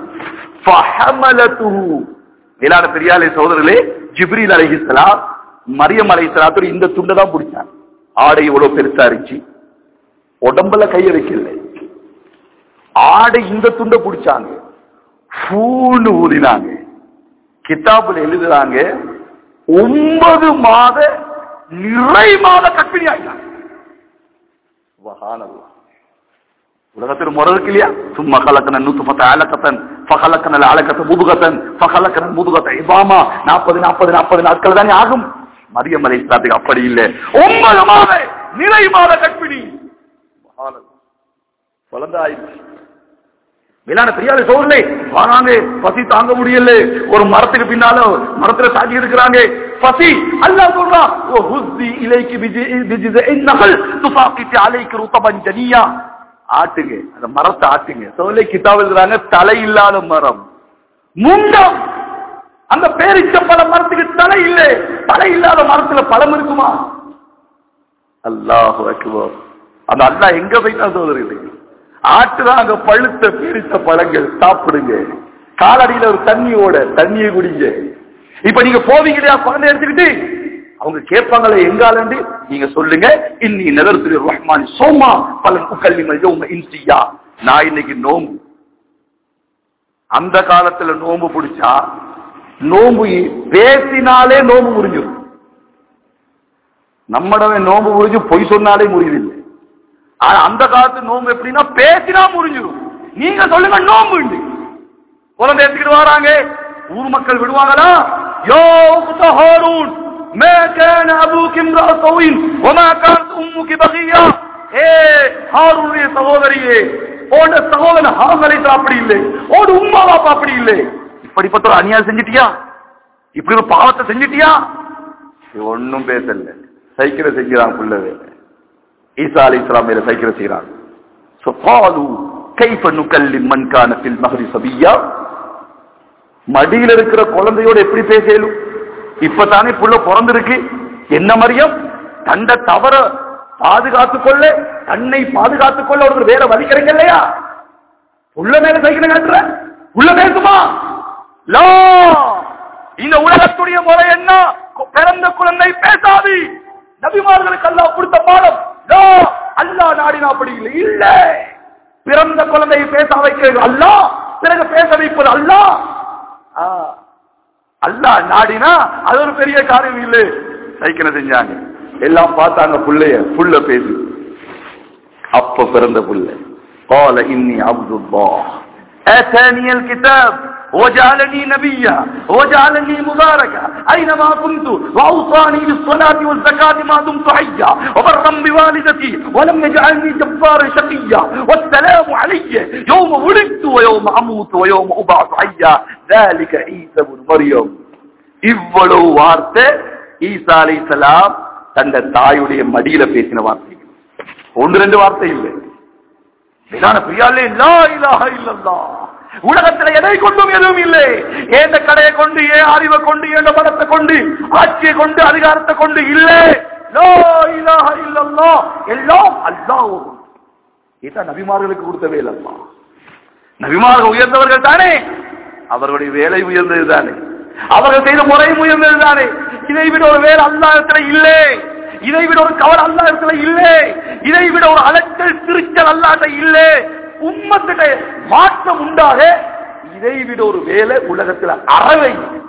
மேலான பெரியாலே சகோதரர்களே, ஜிப்ரீல் அலைஹிஸ்ஸலாம் மரியம் அலைஹிஸ்ஸலாத்தோட இந்த துண்டை தான் பிடிச்சாங்க. ஆடை எவ்வளவு பெருசா இருந்துச்சு, உடம்புல கைய வைக்கல, ஆடை இந்த துண்டை பிடிச்சாங்க, பூன்னு ஊதினாங்க. கிதாபுல எழுதுறாங்க ஒன்பது மாத நிறை மாத கற்பிணி ஆயிட்டாங்க. உலகத்தில் முறை இருக்கு இல்லையா? சும்மா கலக்கன நூத்துபத்த அலக்கத்தன் ஃபகலக்கன அலக்கத்த முதுகத்தன் ஃபகலக்கன முதுகத்த இபாமா நாற்பது நாற்பது நாற்பது நாட்கள் தானே ஆகும். மரியம் அலைஹிஸ்ஸலாத்துக்கு அப்படி இல்லை, ஒன்பது மாத நிறை மாத கற்பிணி குழந்தை ஆயிடுச்சு. மேலான பெரியாலே சோழர்களே, வாங்க பசி தாங்க முடியல, ஒரு மரத்துக்கு பின்னால மரத்துல சாட்சி இருக்கிறாங்க. பசி அல்லாஹ் சொல்றான், ஓ ஹுஸ்தி இலைக்கு பிஜிஇன் நகல் துஃபாகித் அலைக்கு ருதபன் ஜனியா. ஆட்டுங்க அந்த மரத்தை ஆட்டுங்க. சோலை கிதாப் எழுதுறாங்க, தலை இல்லாத மரம் முண்டம். அந்த பேரிச்ச பழ மரத்துக்கு தலை இல்லை. தலை இல்லாத மரத்துல பழம் இருக்குமா? அல்லாஹு அக்பர். அந்த அல்லாஹ் எங்க போயிட்டா சோதரர்களே, ஆட்டுறாங்க பழுத்த பேரிச்ச பழங்கள் சாப்பிடுங்க. காலடியில ஒரு தண்ணியோட தண்ணியை குடிங்க. இப்ப நீங்க போவீங்க இல்லையா குழந்தை எடுத்துக்கிட்டு, அவங்க கேட்பாங்களே எங்காலண்டு, நீங்க சொல்லுங்க இன்னி நதர்த்து ரஹ்மான் சோமா பலன் உக்கல்லிமல் யௌம இன்சியா. நான் இன்னைக்கு நோம்பு. அந்த காலத்துல நோம்பு பிடிச்சா நோம்பு பேசினாலே நோம்பு முறிஞ்சிடும். நம்மடவே நோம்பு முறிஞ்சு பொய் சொன்னாலே முறியதில்லை. ஆனா அந்த காலத்து நோம்பு எப்படின்னா பேசினா முறிஞ்சிடும். நீங்க சொல்லுங்க நோம்பு உண்டு. குழந்தை எடுத்துக்கிட்டு வராங்க, ஊர் மக்கள் விடுவாங்களா? யோ ஹாரூன் மா கான அபூக இம்ரா சௌயின் வமா கானத் உம்முக பகியா. ஏ ஹாரூனுடைய சகோதரியே, ஓட சகோதரன் ஹாரூன் அலைஹிஸ்ஸலாம் அப்படி இல்லை, ஓட உம்மா பாப்பா அப்படி இல்லை. இப்படிப்பட்ட ஒரு அநியாயம் செஞ்சிட்டியா, இப்படி ஒரு பாவத்தை செஞ்சிட்டியா? ஒன்னும் பேசல, சைக்கிளை செஞ்சுறாங்க. புள்ளவே ஈசா அலைஹிஸ்ஸலாம் மேல சைக்கிளை செய்யறாங்க. ஃபகாலு கைஃப நுகல்லிம் மன் கான ஃபில் மஹ்ரி சபியா. மடியில இருக்கிற குழந்தையோட எப்படி பேசலும்? இப்பதானே புள்ள பிறந்திருக்கு. என்ன மரியம் தண்ட தவற பாதுகாத்துக் கொள்ள, தன்னை பாதுகாத்துக் கொள்ள ஒரு வேற வலிக்கிறீங்க இல்லையா? உள்ள மேல சைக்கிளை காட்டுற உள்ள பேசுமா? லா, இந்த உலகத்துடைய முறை என்ன? பிறந்த குழந்தை பேசாது. நபிமார்களுக்கு அல்லாஹ் கொடுத்த பாடம். லா, அல்லாஹ் நாடினா அப்படி இல்லை. இல்ல, பிறந்த குழந்தையை பேச வைக்கிறது அல்லாஹ், பிறகு பேச வைப்பது அல்லாஹ். அல்லாஹ் நாடினா அது ஒரு பெரிய காரியம் இல்லை. சைக்கிளை செஞ்சாங்க, எல்லாம் பார்த்தாங்க புள்ளைய, புள்ள பேசு. அப்ப பிறந்த புள்ள قال إني عبد الله آتاني الكتاب وجعلني نبيا وجعلني مباركا أينما كنت وأوصاني بالصلاة والزكاة ما دمت حيا وبرا بوالدتي ولم يجعلني جبارا شقيا والسلام علي يوم ولدت ويوم أموت ويوم أبعث حيا ذلك عيسى بن مريم. இவ்வளவு வார்த்தை ஈசா அலைஹிஸ்ஸலாம் தந்த தாயுடைய மடியில பேசின வார்த்தை. ஒன்று ரெண்டு வார்த்தை இல்லை. உலகத்தில் எதை கொண்டும் எதுவும் இல்லை. ஏந்த கடையை கொண்டு, ஏன் அறிவை கொண்டு, ஏந்த பணத்தை கொண்டு, ஆட்சியை கொண்டு, அதிகாரத்தை கொண்டு இல்லை. எல்லாம் அல்லாஹ். இதுதான் நபிமார்களுக்கு கொடுத்த வேலை. அல்லா நபிமார்கள் உயர்ந்தவர்கள் தானே, அவர்களுடைய வேலை உயர்ந்தது தானே, அவர்கள் செய்த முறையும் உயர்ந்தது தானே. இதை விட ஒரு வேலை அல்லாஹ்விடத்தில் இல்லை. இதை விட ஒரு கவலை அல்லாஹ்விடத்தில் இல்லை. இதை விட ஒரு அலட்டல் திருச்சல் அல்லாஹ்விடத்தில் இல்லை. உம்மத்திலே மாற்றம் உண்டாக இதை விட ஒரு வேலை உலகத்தில் அறவை.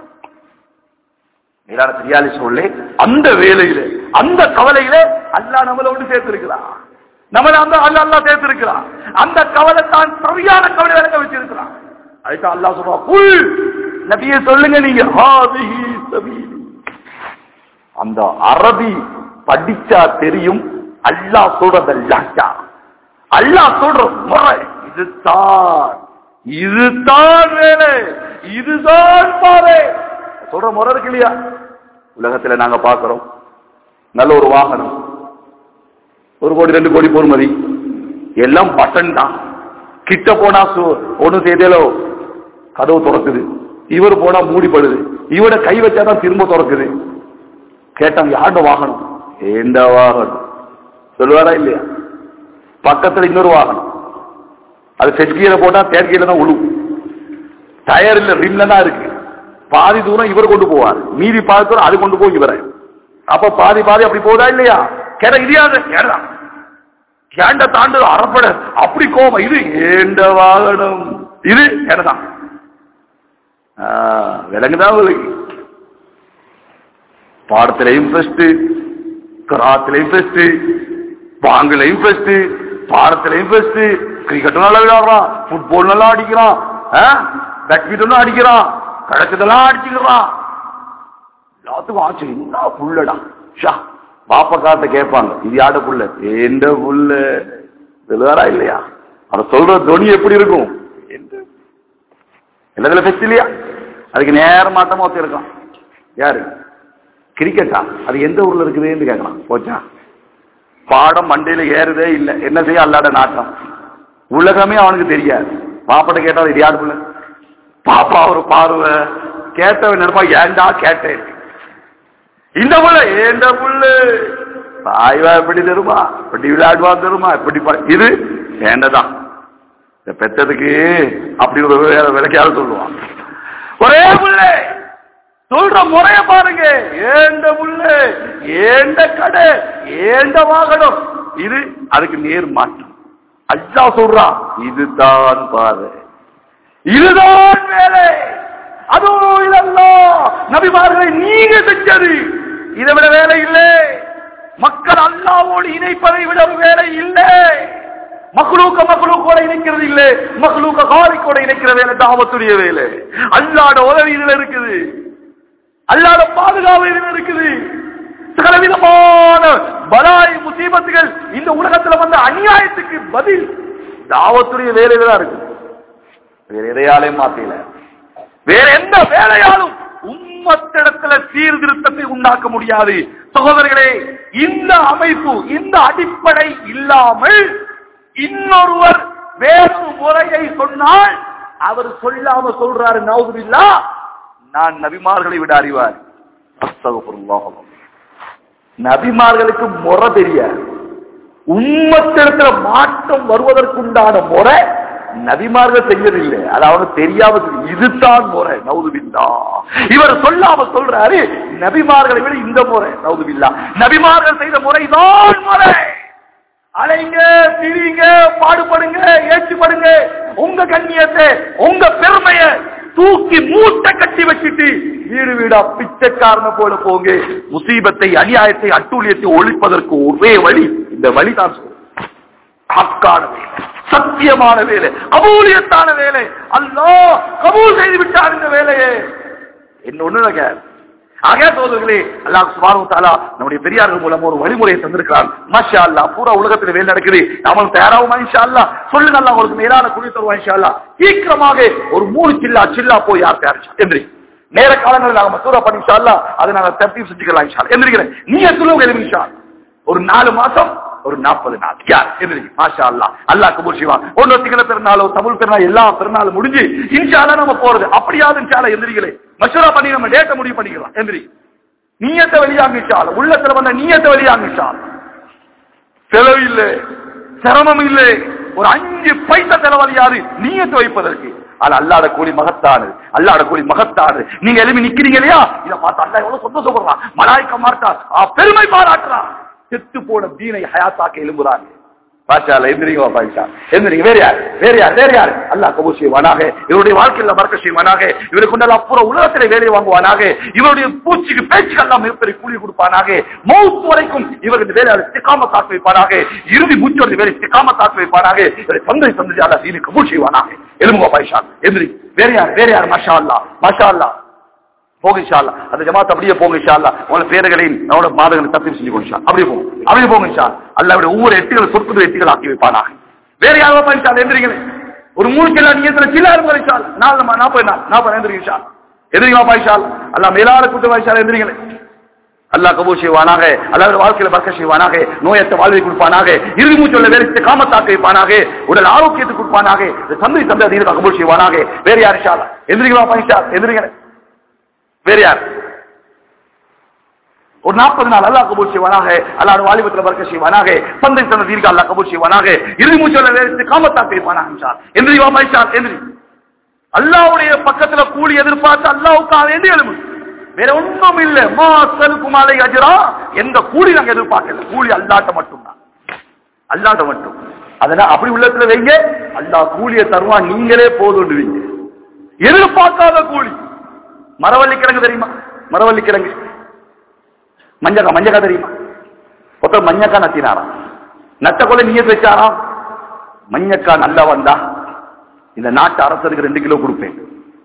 தெரியாத சொல்ல அந்த வேலையில, அந்த கவலையில அல்லாஹ் நம்மளை ஒன்று சேர்த்திருக்கிறான். நம்மளை அந்த அல்லாஹ் அல்லாஹ் சேர்த்திருக்கிறான். அந்த கவலை தான் சரியான கவலை விளக்க வச்சிருக்கிறான். அதுதான் அல்லாஹ் சொல்றான், குல் நபியே சொல்லுங்க, நீங்க ஹாதிஹி சபீலி. அந்த அரபி படிச்சா தெரியும் அல்லாஹ் சொல்றது லாஹ்ஜா, அல்லாஹ் சொல்ற முறை இதுதான், இதுதான் வேலை, இதுதான் பாதை சொல்ற முறை இருக்கு இல்லையா? உலகத்துல நாங்க பாக்குறோம், நல்ல ஒரு வாகனம் ஒரு கோடி ரெண்டு கோடி பொறுமதி, எல்லாம் பட்டன் தான். கிட்ட போனா ஒண்ணு செய்தோ கதவு திறக்குது, இவர் போனா மூடிப்படுது, இவட கை வச்சாதான் திரும்ப திறக்குது. கேட்டாங்க யாண்ட வாகனம்? எந்த வாகனம் சொல்லுவாரா இல்லையா? பக்கத்துல இன்னொரு வாகனம், அது செட்கீரை போட்டா தேர்கீரை தான் உழு, டயர் இல்ல ரிம்ல தான் இருக்கு. பாதி தூரம் இவர் கொண்டு போவார், மீதி பாதி தூரம் அது கொண்டு போய் இவரை. அப்ப பாதி பாதி அப்படி போதா இல்லையா? கேட்ட இடியாது கேட்டான் கேண்ட தாண்டு அறப்பட அப்படி கோபம். இது ஏண்ட வாகனம், இது கேட்டதான் விலங்குதான் விலகு. பாடத்திலையும் பெஸ்ட், கிராத்திலையும் பெஸ்ட், பாங்குலையும் பெஸ்ட், பாடத்திலையும் பெஸ்ட். கிரிக்கெட்டும் நல்லா விளையாடுறான், ஃபுட்பால் நல்லா அடிக்கிறான், பேட்மிண்டன் அடிக்கிறான், கணக்குதெல்லாம் அடிச்சுக்கிறான். எல்லாத்துக்கும் ஆச்சு என்ன புள்ளடா ஷா. பாப்பா காட்ட கேட்பாங்க இது யாட புள்ள? எந்த புள்ள சொல்லுவாரா இல்லையா? அவரை சொல்ற துணி எப்படி இருக்கும்? எல்லாத்துல பெஸ்ட் இல்லையா? அதுக்கு நேர மாட்டமா இருக்கான். யாரு? கிரிக்கெட்டா? அது எந்த ஊர்ல இருக்குதுன்னு கேட்கலாம். போச்சா பாடம் மண்டையில ஏறுதே இல்லை, என்ன செய்ய அல்லாட நாட்டம். உலகமே அவனுக்கு தெரியாது. பாப்பாட்ட கேட்டா இது யாரு புள்ள? பாப்பா ஒரு பார்வை கேட்டவன் நினைப்பா ஏண்டா கேட்டேன். இந்த புள்ள ஏண்ட புள்ள தாய்வா எப்படி தருமா, எப்படி விளையாடுவா தருமா, எப்படி இது ஏண்டதான். பெத்ததுக்கு அப்படி ஒரு விளக்கையாவது சொல்லுவான். ஒரே புள்ள சொல்ற முறைய பாருங்க. ஏண்ட புள்ள, ஏண்ட கடை, ஏண்ட வாகனம், இது அதுக்கு நேர் மாற்றம். அல்லா சொல்றான் இதுதான் பாரு, இதுதான் வேலை. அதுவும் இதெல்லாம் நபிமார்களை நீங்க செஞ்சது. இதை விட வேலை இல்லை. மக்கள் அல்லாவோடு இணைப்பதை விட ஒரு வேலை இல்லை. மக்லூக்க மக்லூக்கோட இணைக்கிறது இல்லை, மக்லூக்க காலிக்கோட இணைக்கிற வேலை தாவத்துடைய வேலை. அல்லாட உதவி இதுல இருக்குது, அல்லாட பாதுகாப்பு இதுல இருக்குது. சகலவிதமான பலாய் முசீபத்துகள் இந்த உலகத்துல வந்த அநியாயத்துக்கு பதில் தாவத்துடைய வேலையில தான் இருக்கு. வேற எதையாலையும் மாத்தல, வேற எந்த வேலையாலும் உம்மத்திடத்துல சீர்திருத்தத்தை உண்டாக்க முடியாது. சகோதரர்களே, இந்த அமைப்பு, இந்த அடிப்படை இல்லாமல் இன்னொருவர் வேறொரு முறையை சொன்னால் அவர் சொல்லாம சொல்றாரு நவுதுபில்லா, நான் நபிமார்களை விட அறிவார். நபிமார்களுக்கு முறை தெரியாது. உம்மத்திடத்துல மாற்றம் வருவதற்குண்டான முறை நபிமார்கள் செய்யதில்லை. அது அவனுக்கு தெரியாம இதுதான் முறை நவுதுபில்லா. இவர் சொல்லாம சொல்றாரு நபிமார்களை விட இந்த முறை நவுதுபில்லா. நபிமார்கள் செய்த முறைதான் முறை. அலைங்க, திரிங்க, பாடுபடுங்க, ஏற்றுப்படுங்க. உங்க கண்ணியத்தை, உங்க பெருமையை தூக்கி மூட்டை கட்டி வச்சுட்டு வீடு வீடா பிச்சைக்காரன போல போங்க. முசீபத்தை, அநியாயத்தை, அட்டூழியத்தை ஒழிப்பதற்கு ஒரே வழி இந்த வழிதான். ஹக்கான வேலை, சத்தியமான வேலை, கபூலியத்தான வேலை. அல்லாஹ் கபூல் செய்து விட்டார் இந்த வேலையை. என்ன ஒண்ணு ஆக சோதர்களே, அல்லாஹ் சுப்ஹானஹு வ தஆலா நம்முடைய பெரியார்கள் மூலம் ஒரு வழிமுறையை தந்திருக்கிறார். மாஷா அல்லாஹ், பூரா உலகத்தில் வேலை நடக்குது. நாம தயாராகுமா இன்ஷா அல்லாஹ்? சொல்லுங்க, அல்லாஹ் உங்களுக்கு மேலான கூலி தருவா இன்ஷா அல்லாஹ். சீக்கிரமாக ஒரு மூணு சில்லா சில்லா போய் யார் தயாரிச்சா என்று நேர காலங்களில் நாங்க மசூரா பண்ணி இன்ஷா அல்லாஹ் அதை நாங்க தர்த்தீப் செஞ்சுக்கலாம் இன்ஷா அல்லாஹ். எந்திரிக்கிறேன், நீங்க சொல்லுங்க இன்ஷா அல்லாஹ். ஒரு நாலு மாசம் ஒரு நாற்பது நாள் யார் எந்திரிக்கு மாஷா அல்லாஹ். அல்லாஹ் கபூல் செய்வான். ஒன்னு திங்கள பெருநாளோ தமிழ் பெருநாள் எல்லா பெருநாளும் முடிஞ்சு இன்ஷா அல்லாஹ் நம்ம போறது. அப்படியாவது இன்ஷா அல்லாஹ் எந்திரிக்கலை மசூரா பண்ணி நம்ம டேட்டை முடிவு பண்ணிக்கலாம். எந்திரி நீயத்தை வெளியாங்க இன்ஷா அல்லாஹ். உள்ளத்துல வந்த நீயத்தை வெளியாங்க இன்ஷா அல்லாஹ். செலவு இல்லை, சிரமம் இல்லை, ஒரு அஞ்சு பைசா செலவழியாது நீயத்தை வைப்பதற்கு. அது அல்லாத கூலி மகத்தானது, அல்லாத கூலி மகத்தானது. நீங்க எழுப்பி நிக்கிறீங்க இல்லையா, இதை பார்த்து அல்லாஹ் எவ்வளவு சந்தோஷப்படுறான், மலாய்க்க மாட்டான், பெருமை பாராட்டுறான். செத்து போன தீனை ஹயாத்தாக்க எழும்புறாங்க. வேற யார் வேற யார் வேற யார் அல்லாஹ் கபூல் செய்வானாக. இவருடைய வாழ்க்கையில பரக்க செய்வானாக. இவருக்கு கொண்டால் அப்புறம் உலகத்திலே வேலை வாங்குவானாக. இவருடைய பூச்சிக்கு பேச்சுக்கு எல்லாம் மிகப்பெரிய கூலி கொடுப்பானாக. மௌத் வரைக்கும் இவருக்கு வேலையாளர் இஸ்திகாமத் தாக்கி வைப்பானாக. இறுதி மூச்சோடு வேலை இஸ்திகாமத் தாக்கி வைப்பானாக. சந்தை சந்தை அல்லாஹ் தீனை கபூல் செய்வானாக. எழும்புவா பாய்ஷா எந்திரி. வேற யார் வேற யார் மாஷா அல்லாஹ் மாஷா அல்லாஹ். போங்க இன்ஷா அல்லாஹ். அந்த ஜமாத் அப்படியே போங்க இன்ஷா அல்லாஹ். உங்களோட பேர்களையும் நம்மளோட மாதங்களை தப்தீப் செஞ்சுக்கோங்க இன்ஷா. அப்படியே போங்க அப்படியே போங்க இன்ஷா அல்லாஹ். அல்லாஹ்வுடைய ஒவ்வொரு எட்டுகளை சொற்குது எட்டுகள் ஆக்கி வைப்பானாக. வேற யாரும் இன்ஷா அல்லாஹ் எந்திரிங்களே. ஒரு மூணு கிலோ நீயத்துல சில இருக்கும் இன்ஷா அல்லாஹ். நாலு நாற்பது நாள் நாற்பது எந்திரிங்க இன்ஷா அல்லாஹ். எந்திரிங்க பாப்பா இன்ஷா அல்லாஹ். அல்லாஹ் மேலான கூட்டமா இன்ஷா அல்லாஹ் எந்திரிங்களே. அல்லாஹ் கபூல் செய்வானாக. அல்லாஹ் வாழ்க்கையில பரக்கத் செய்வானாக. நோயற்ற வாழ்வை கொடுப்பானாக. இறுதி மூச்சுள்ள வேலை காமத்தாக்க வைப்பானாக. உடல் ஆரோக்கியத்தை கொடுப்பானாக. சந்தை சந்தை தீனுக்கு கபூல் செய்வானாக. வேற யார் இன்ஷா அல்லாஹ்? எந்திரிங்களா பைசா எந்திரிங்க. வேற யார்? ஒரு நாற்பது நாள் அல்லாஹ் கபூல் செய்வானாக. அல்லாஹ் வாலிபத்தில் பரக்கத் செய்வானாக. சந்தை சந்தை தீனுக்கு அல்லாஹ் கபூல் செய்வானாக. இறுதி மூச்சுள்ள வேலை காமத்தாக்க வைப்பானாக. இன்ஷா அல்லாஹ். எந்திரிங்களா பைசா எந்திரி. அல்லாஹ்வுடைய பக்கத்துல கூலி எதிர்பார்த்து அல்லாஹ்வுக்காக வேண்டி எழுமு. வேற ஒன்றும் இல்ல. மாசலுக்கும் அலை அஜ்ரா, எந்த கூலி நாங்க எதிர்பார்க்கல. கூலி அல்லாஹ்ட்ட மட்டும்தான், அல்லாஹ்ட்ட மட்டும். அதனால அப்படி உள்ளத்துல வைங்க, அல்லாஹ் கூலியை தருவான், நீங்களே போதுண்டுவீங்க. எதிர்பார்க்காத கூலி. மரவள்ளி கிழங்கு தெரியுமா? மரவள்ளி கிழங்கு மஞ்சக்கா மஞ்சக்கா தெரியுமா? ஒருத்தர் மஞ்சக்கா நத்தினாராம். நட்ட கொலை நீங்க வச்சாராம். மஞ்சக்கா நல்லா வந்தா இந்த நாட்டு அரசருக்கு ரெண்டு கிலோ கொடுப்பேன்.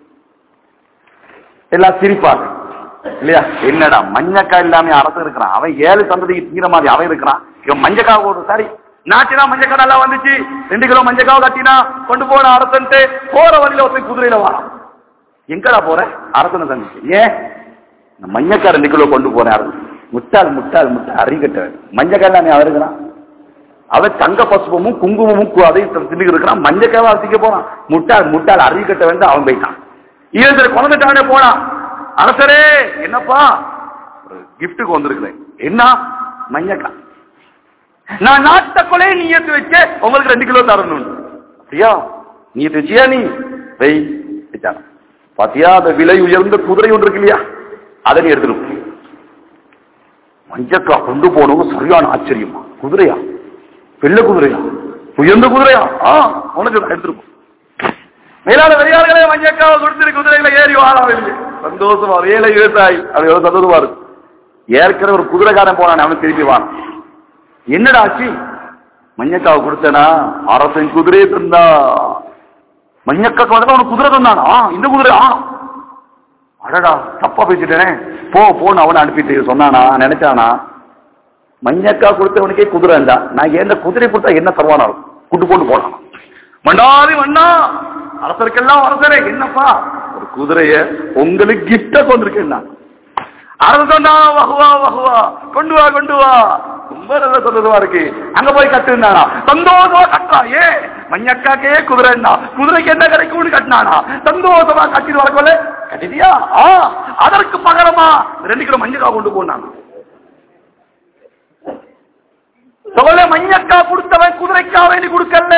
எல்லாம் சிரிப்பாங்க இல்லையா? என்னடா மஞ்சக்காய் இல்லாம அரசு இருக்கிறான், அவன் ஏழு சந்ததிக்கு தீர மாதிரி அவன் இருக்கிறான், இவன் மஞ்சக்காய் ஒரு சாரி நாட்டினா மஞ்சக்காய் நல்லா வந்துச்சு, ரெண்டு கிலோ மஞ்சக்காய் கட்டினா கொண்டு போன அரசன்ட்டு போற வழியில ஒருத்தன் குதிரையில வரான். எங்கடா போற? அரசனை சந்திச்சு. ஏன் மஞ்சக்காய் ரெண்டு கிலோ கொண்டு போறேன் அரசு. முட்டாள் முட்டாள் முட்டாள் அறிகட்ட மஞ்சக்காய் இல்லாம அவன் இருக்கிறான். அவன் தங்க பசுபமும் குங்குமமும் அதை திண்டு இருக்கிறான், மஞ்சக்காய் அசிக்க போறான். முட்டாள் முட்டாள் அறிகட்ட வந்து அவன் போயிட்டான். இவன் குழந்தைட்டானே போனான். அரசரே என்னப்பா ஒரு கிஃப்டுக்கு வந்திருக்கிறேன். என்ன? மஞ்சக்கா. நான் நாட்ட கொலை நீயத்து வச்ச உங்களுக்கு ரெண்டு கிலோ தரணும். அப்படியா? நீயத்து வச்சியா? நீ வை வச்சான. பாத்தியா அந்த விலை உயர்ந்த குதிரை ஒன்று இருக்கு இல்லையா, அதை நீ எடுத்துட்டு மஞ்சக்கா கொண்டு போனவங்க சரியான ஆச்சரியமா. குதிரையா? வெள்ள குதிரையா? உயர்ந்த குதிரையா? ஆ உனக்கு எடுத்துருப்போம். மேலான வெளியாளர்களே மஞ்சக்காவை கொடுத்து குதிரைகளை ஏறி வாழாவில்லை. சந்தோஷமா வேலை விவசாயி அது எவ்வளவு சந்தோஷமா இருக்கு. ஏற்கனவே ஒரு குதிரைக்காரன் போனான், அவனுக்கு திருப்பி வாங்க. என்னடா ஆச்சு? மஞ்சக்காவை கொடுத்தனா அரசன் குதிரையை தந்தா. மஞ்சக்காக்கு வந்து அவனுக்கு குதிரை தந்தானா? இந்த குதிரை? ஆ அடடா தப்பா பேசிட்டேனே, போ போன்னு அவனை அனுப்பிட்டு சொன்னானா நினைச்சானா? மஞ்சக்கா கொடுத்தவனுக்கே குதிரை இருந்தா நான் எந்த குதிரை கொடுத்தா என்ன தருவானா? கூட்டு போட்டு போனான். மண்டாதி மண்ணா அரசருக்கெல்லாம் அரசரே என்னப்பா ஒரு குதிரைய உங்களுக்கு கிஃப்டா கொண்டிருக்கேன். அரசு சொன்னா வகுவா வகுவா கொண்டு வா கொண்டு வா. ரொம்ப நல்ல சந்தோஷமா இருக்கு. அங்க போய் கட்டுனானா? சந்தோஷமா கட்டா. ஏ மஞ்சக்காக்கே குதிரைன்னா குதிரைக்கு என்ன கிடைக்கும்னு கட்டினானா? சந்தோஷமா கட்டிட்டு வரக்கொள்ள கட்டிட்டியா? ஆ அதற்கு பகரமா ரெண்டு கிலோ மஞ்சக்கா கொண்டு போனாங்க. சொல்ல மஞ்சக்கா கொடுத்தவன் குதிரைக்கா வேண்டி கொடுக்கல.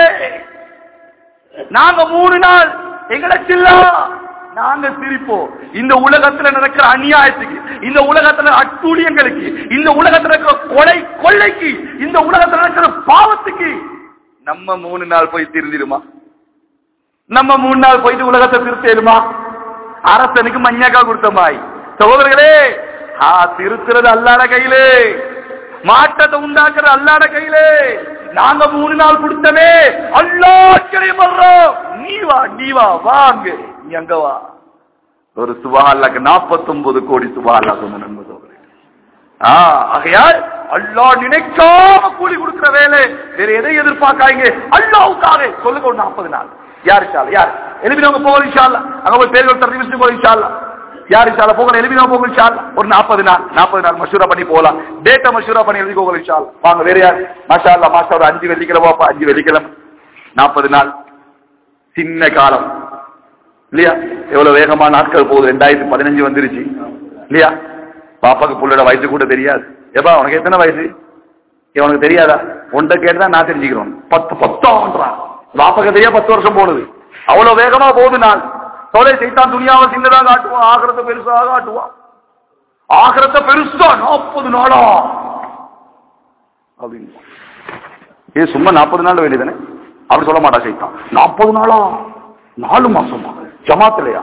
நாங்க மூணு நாள் எங்களுக்கு நாங்க சிரிப்போம். இந்த உலகத்துல நடக்கிற அநியாயத்துக்கு, இந்த உலகத்துல அட்டூழியங்களுக்கு, இந்த உலகத்துல இருக்கிற கொலை கொள்ளைக்கு, இந்த உலகத்துல நடக்கிற பாவத்துக்கு நம்ம மூணு நாள் போய் திருந்திடுமா? நம்ம மூணு நாள் போயிட்டு உலகத்தை திருத்தேடுமா? அரசனுக்கு மஞ்சக்கா கொடுத்த மாய். சகோதரர்களே, திருத்துறது அல்லாத கையிலே, மாற்றத்தை உண்டாக்குறது அல்லாத கையிலே. நாங்க மூணு நாள் கொடுத்தவே அல்லாஹ் நீ வா நீ வா வாங்க நீ அங்க வா. ஒரு சுபஹானல்லாஹ்க்கு நாற்பத்தி ஒன்பது கோடி சுபஹானல்லாஹ் சொன்ன நண்பர். ஆகையால் அல்லாஹ் நினைக்காம கூலி கொடுக்கிற வேலை வேற எதை எதிர்பார்க்காங்க? அல்லாஹ்வுக்காக சொல்லுங்க. ஒரு நாற்பது நாள் யார் இன்ஷாஅல்லாஹ் யார் எழுப்பினவங்க போக இன்ஷாஅல்லாஹ். அங்க போய் பேர்கள் தரீவிச்சு போக இன்ஷாஅல்லாஹ். யார் இன்ஷாஅல்லாஹ் போக எழுப்பினவங்க போக இன்ஷாஅல்லாஹ். ஒரு நாற்பது நாள் நாற்பது நாள் மஷூரா பண்ணி போகலாம். டேட்டா மஷூரா பண்ணி எழுதி போக இன்ஷாஅல்லாஹ். வாங்க வேற யார்? மாஷா அல்லாஹ் மாஷா ஒரு அஞ்சு வெள்ளிக்கிழமை அஞ்சு வெள்ளிக்கிழமை நாற்பது நாள். சின்ன காலம் இல்லையா? எவ்வளவு வேகமா நாட்கள் போகுது. ரெண்டாயிரத்தி பதினஞ்சு வந்துருச்சு இல்லையா? பாப்பாக்கு புள்ளோட வயசு கூட தெரியாது. ஏப்பா உனக்கு எத்தனை வயசு உனக்கு தெரியாதா? ஒன்றை கேட்டுதான் நான் தெரிஞ்சுக்கிறோம். பத்து பத்தான்றான். பாப்பாக்கு தெரியா பத்து வருஷம் போனது. அவ்வளவு வேகமா போகுது நாள். சோலை சைத்தான் துணியாவை சின்னதாக காட்டுவான், ஆகிரத்தை பெருசாக காட்டுவான். ஆகிரத்தை பெருசா நாற்பது நாளா அப்படின்னு. ஏ சும்மா நாற்பது நாள் வேண்டியதானே அப்படி சொல்ல மாட்டா சைத்தான். நாற்பது நாளா நாலு மாசமா ஜமாத்திலையா?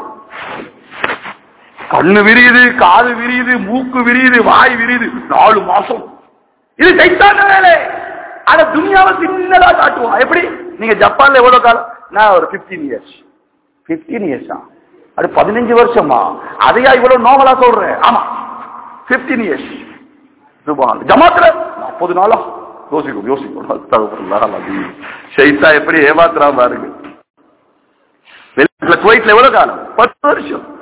கண்ணு விரியுது, காது விரியுது, மூக்கு விரியுது, வாய் விரியுது. நாலு மாசம் இது சைத்தான வேலை. ஆனா துனியாவை சின்னதா காட்டுவான். எப்படி? நீங்க ஜப்பான்ல எவ்வளவு காலம்? நான் ஒரு பிப்டீன் இயர்ஸ் பிப்டீன் இயர்ஸா அது பதினஞ்சு வருஷமா? அதையா இவ்வளவு நோவலா சொல்றேன்? ஆமா பிப்டீன் இயர்ஸ். ஜமாத்துல நாற்பது நாளா யோசிக்கும் யோசிக்கும். சைத்தா எப்படி ஏமாத்துறா பாருங்க. குவைட்ல எவ்வளவு காலம்? பத்து வருஷம்.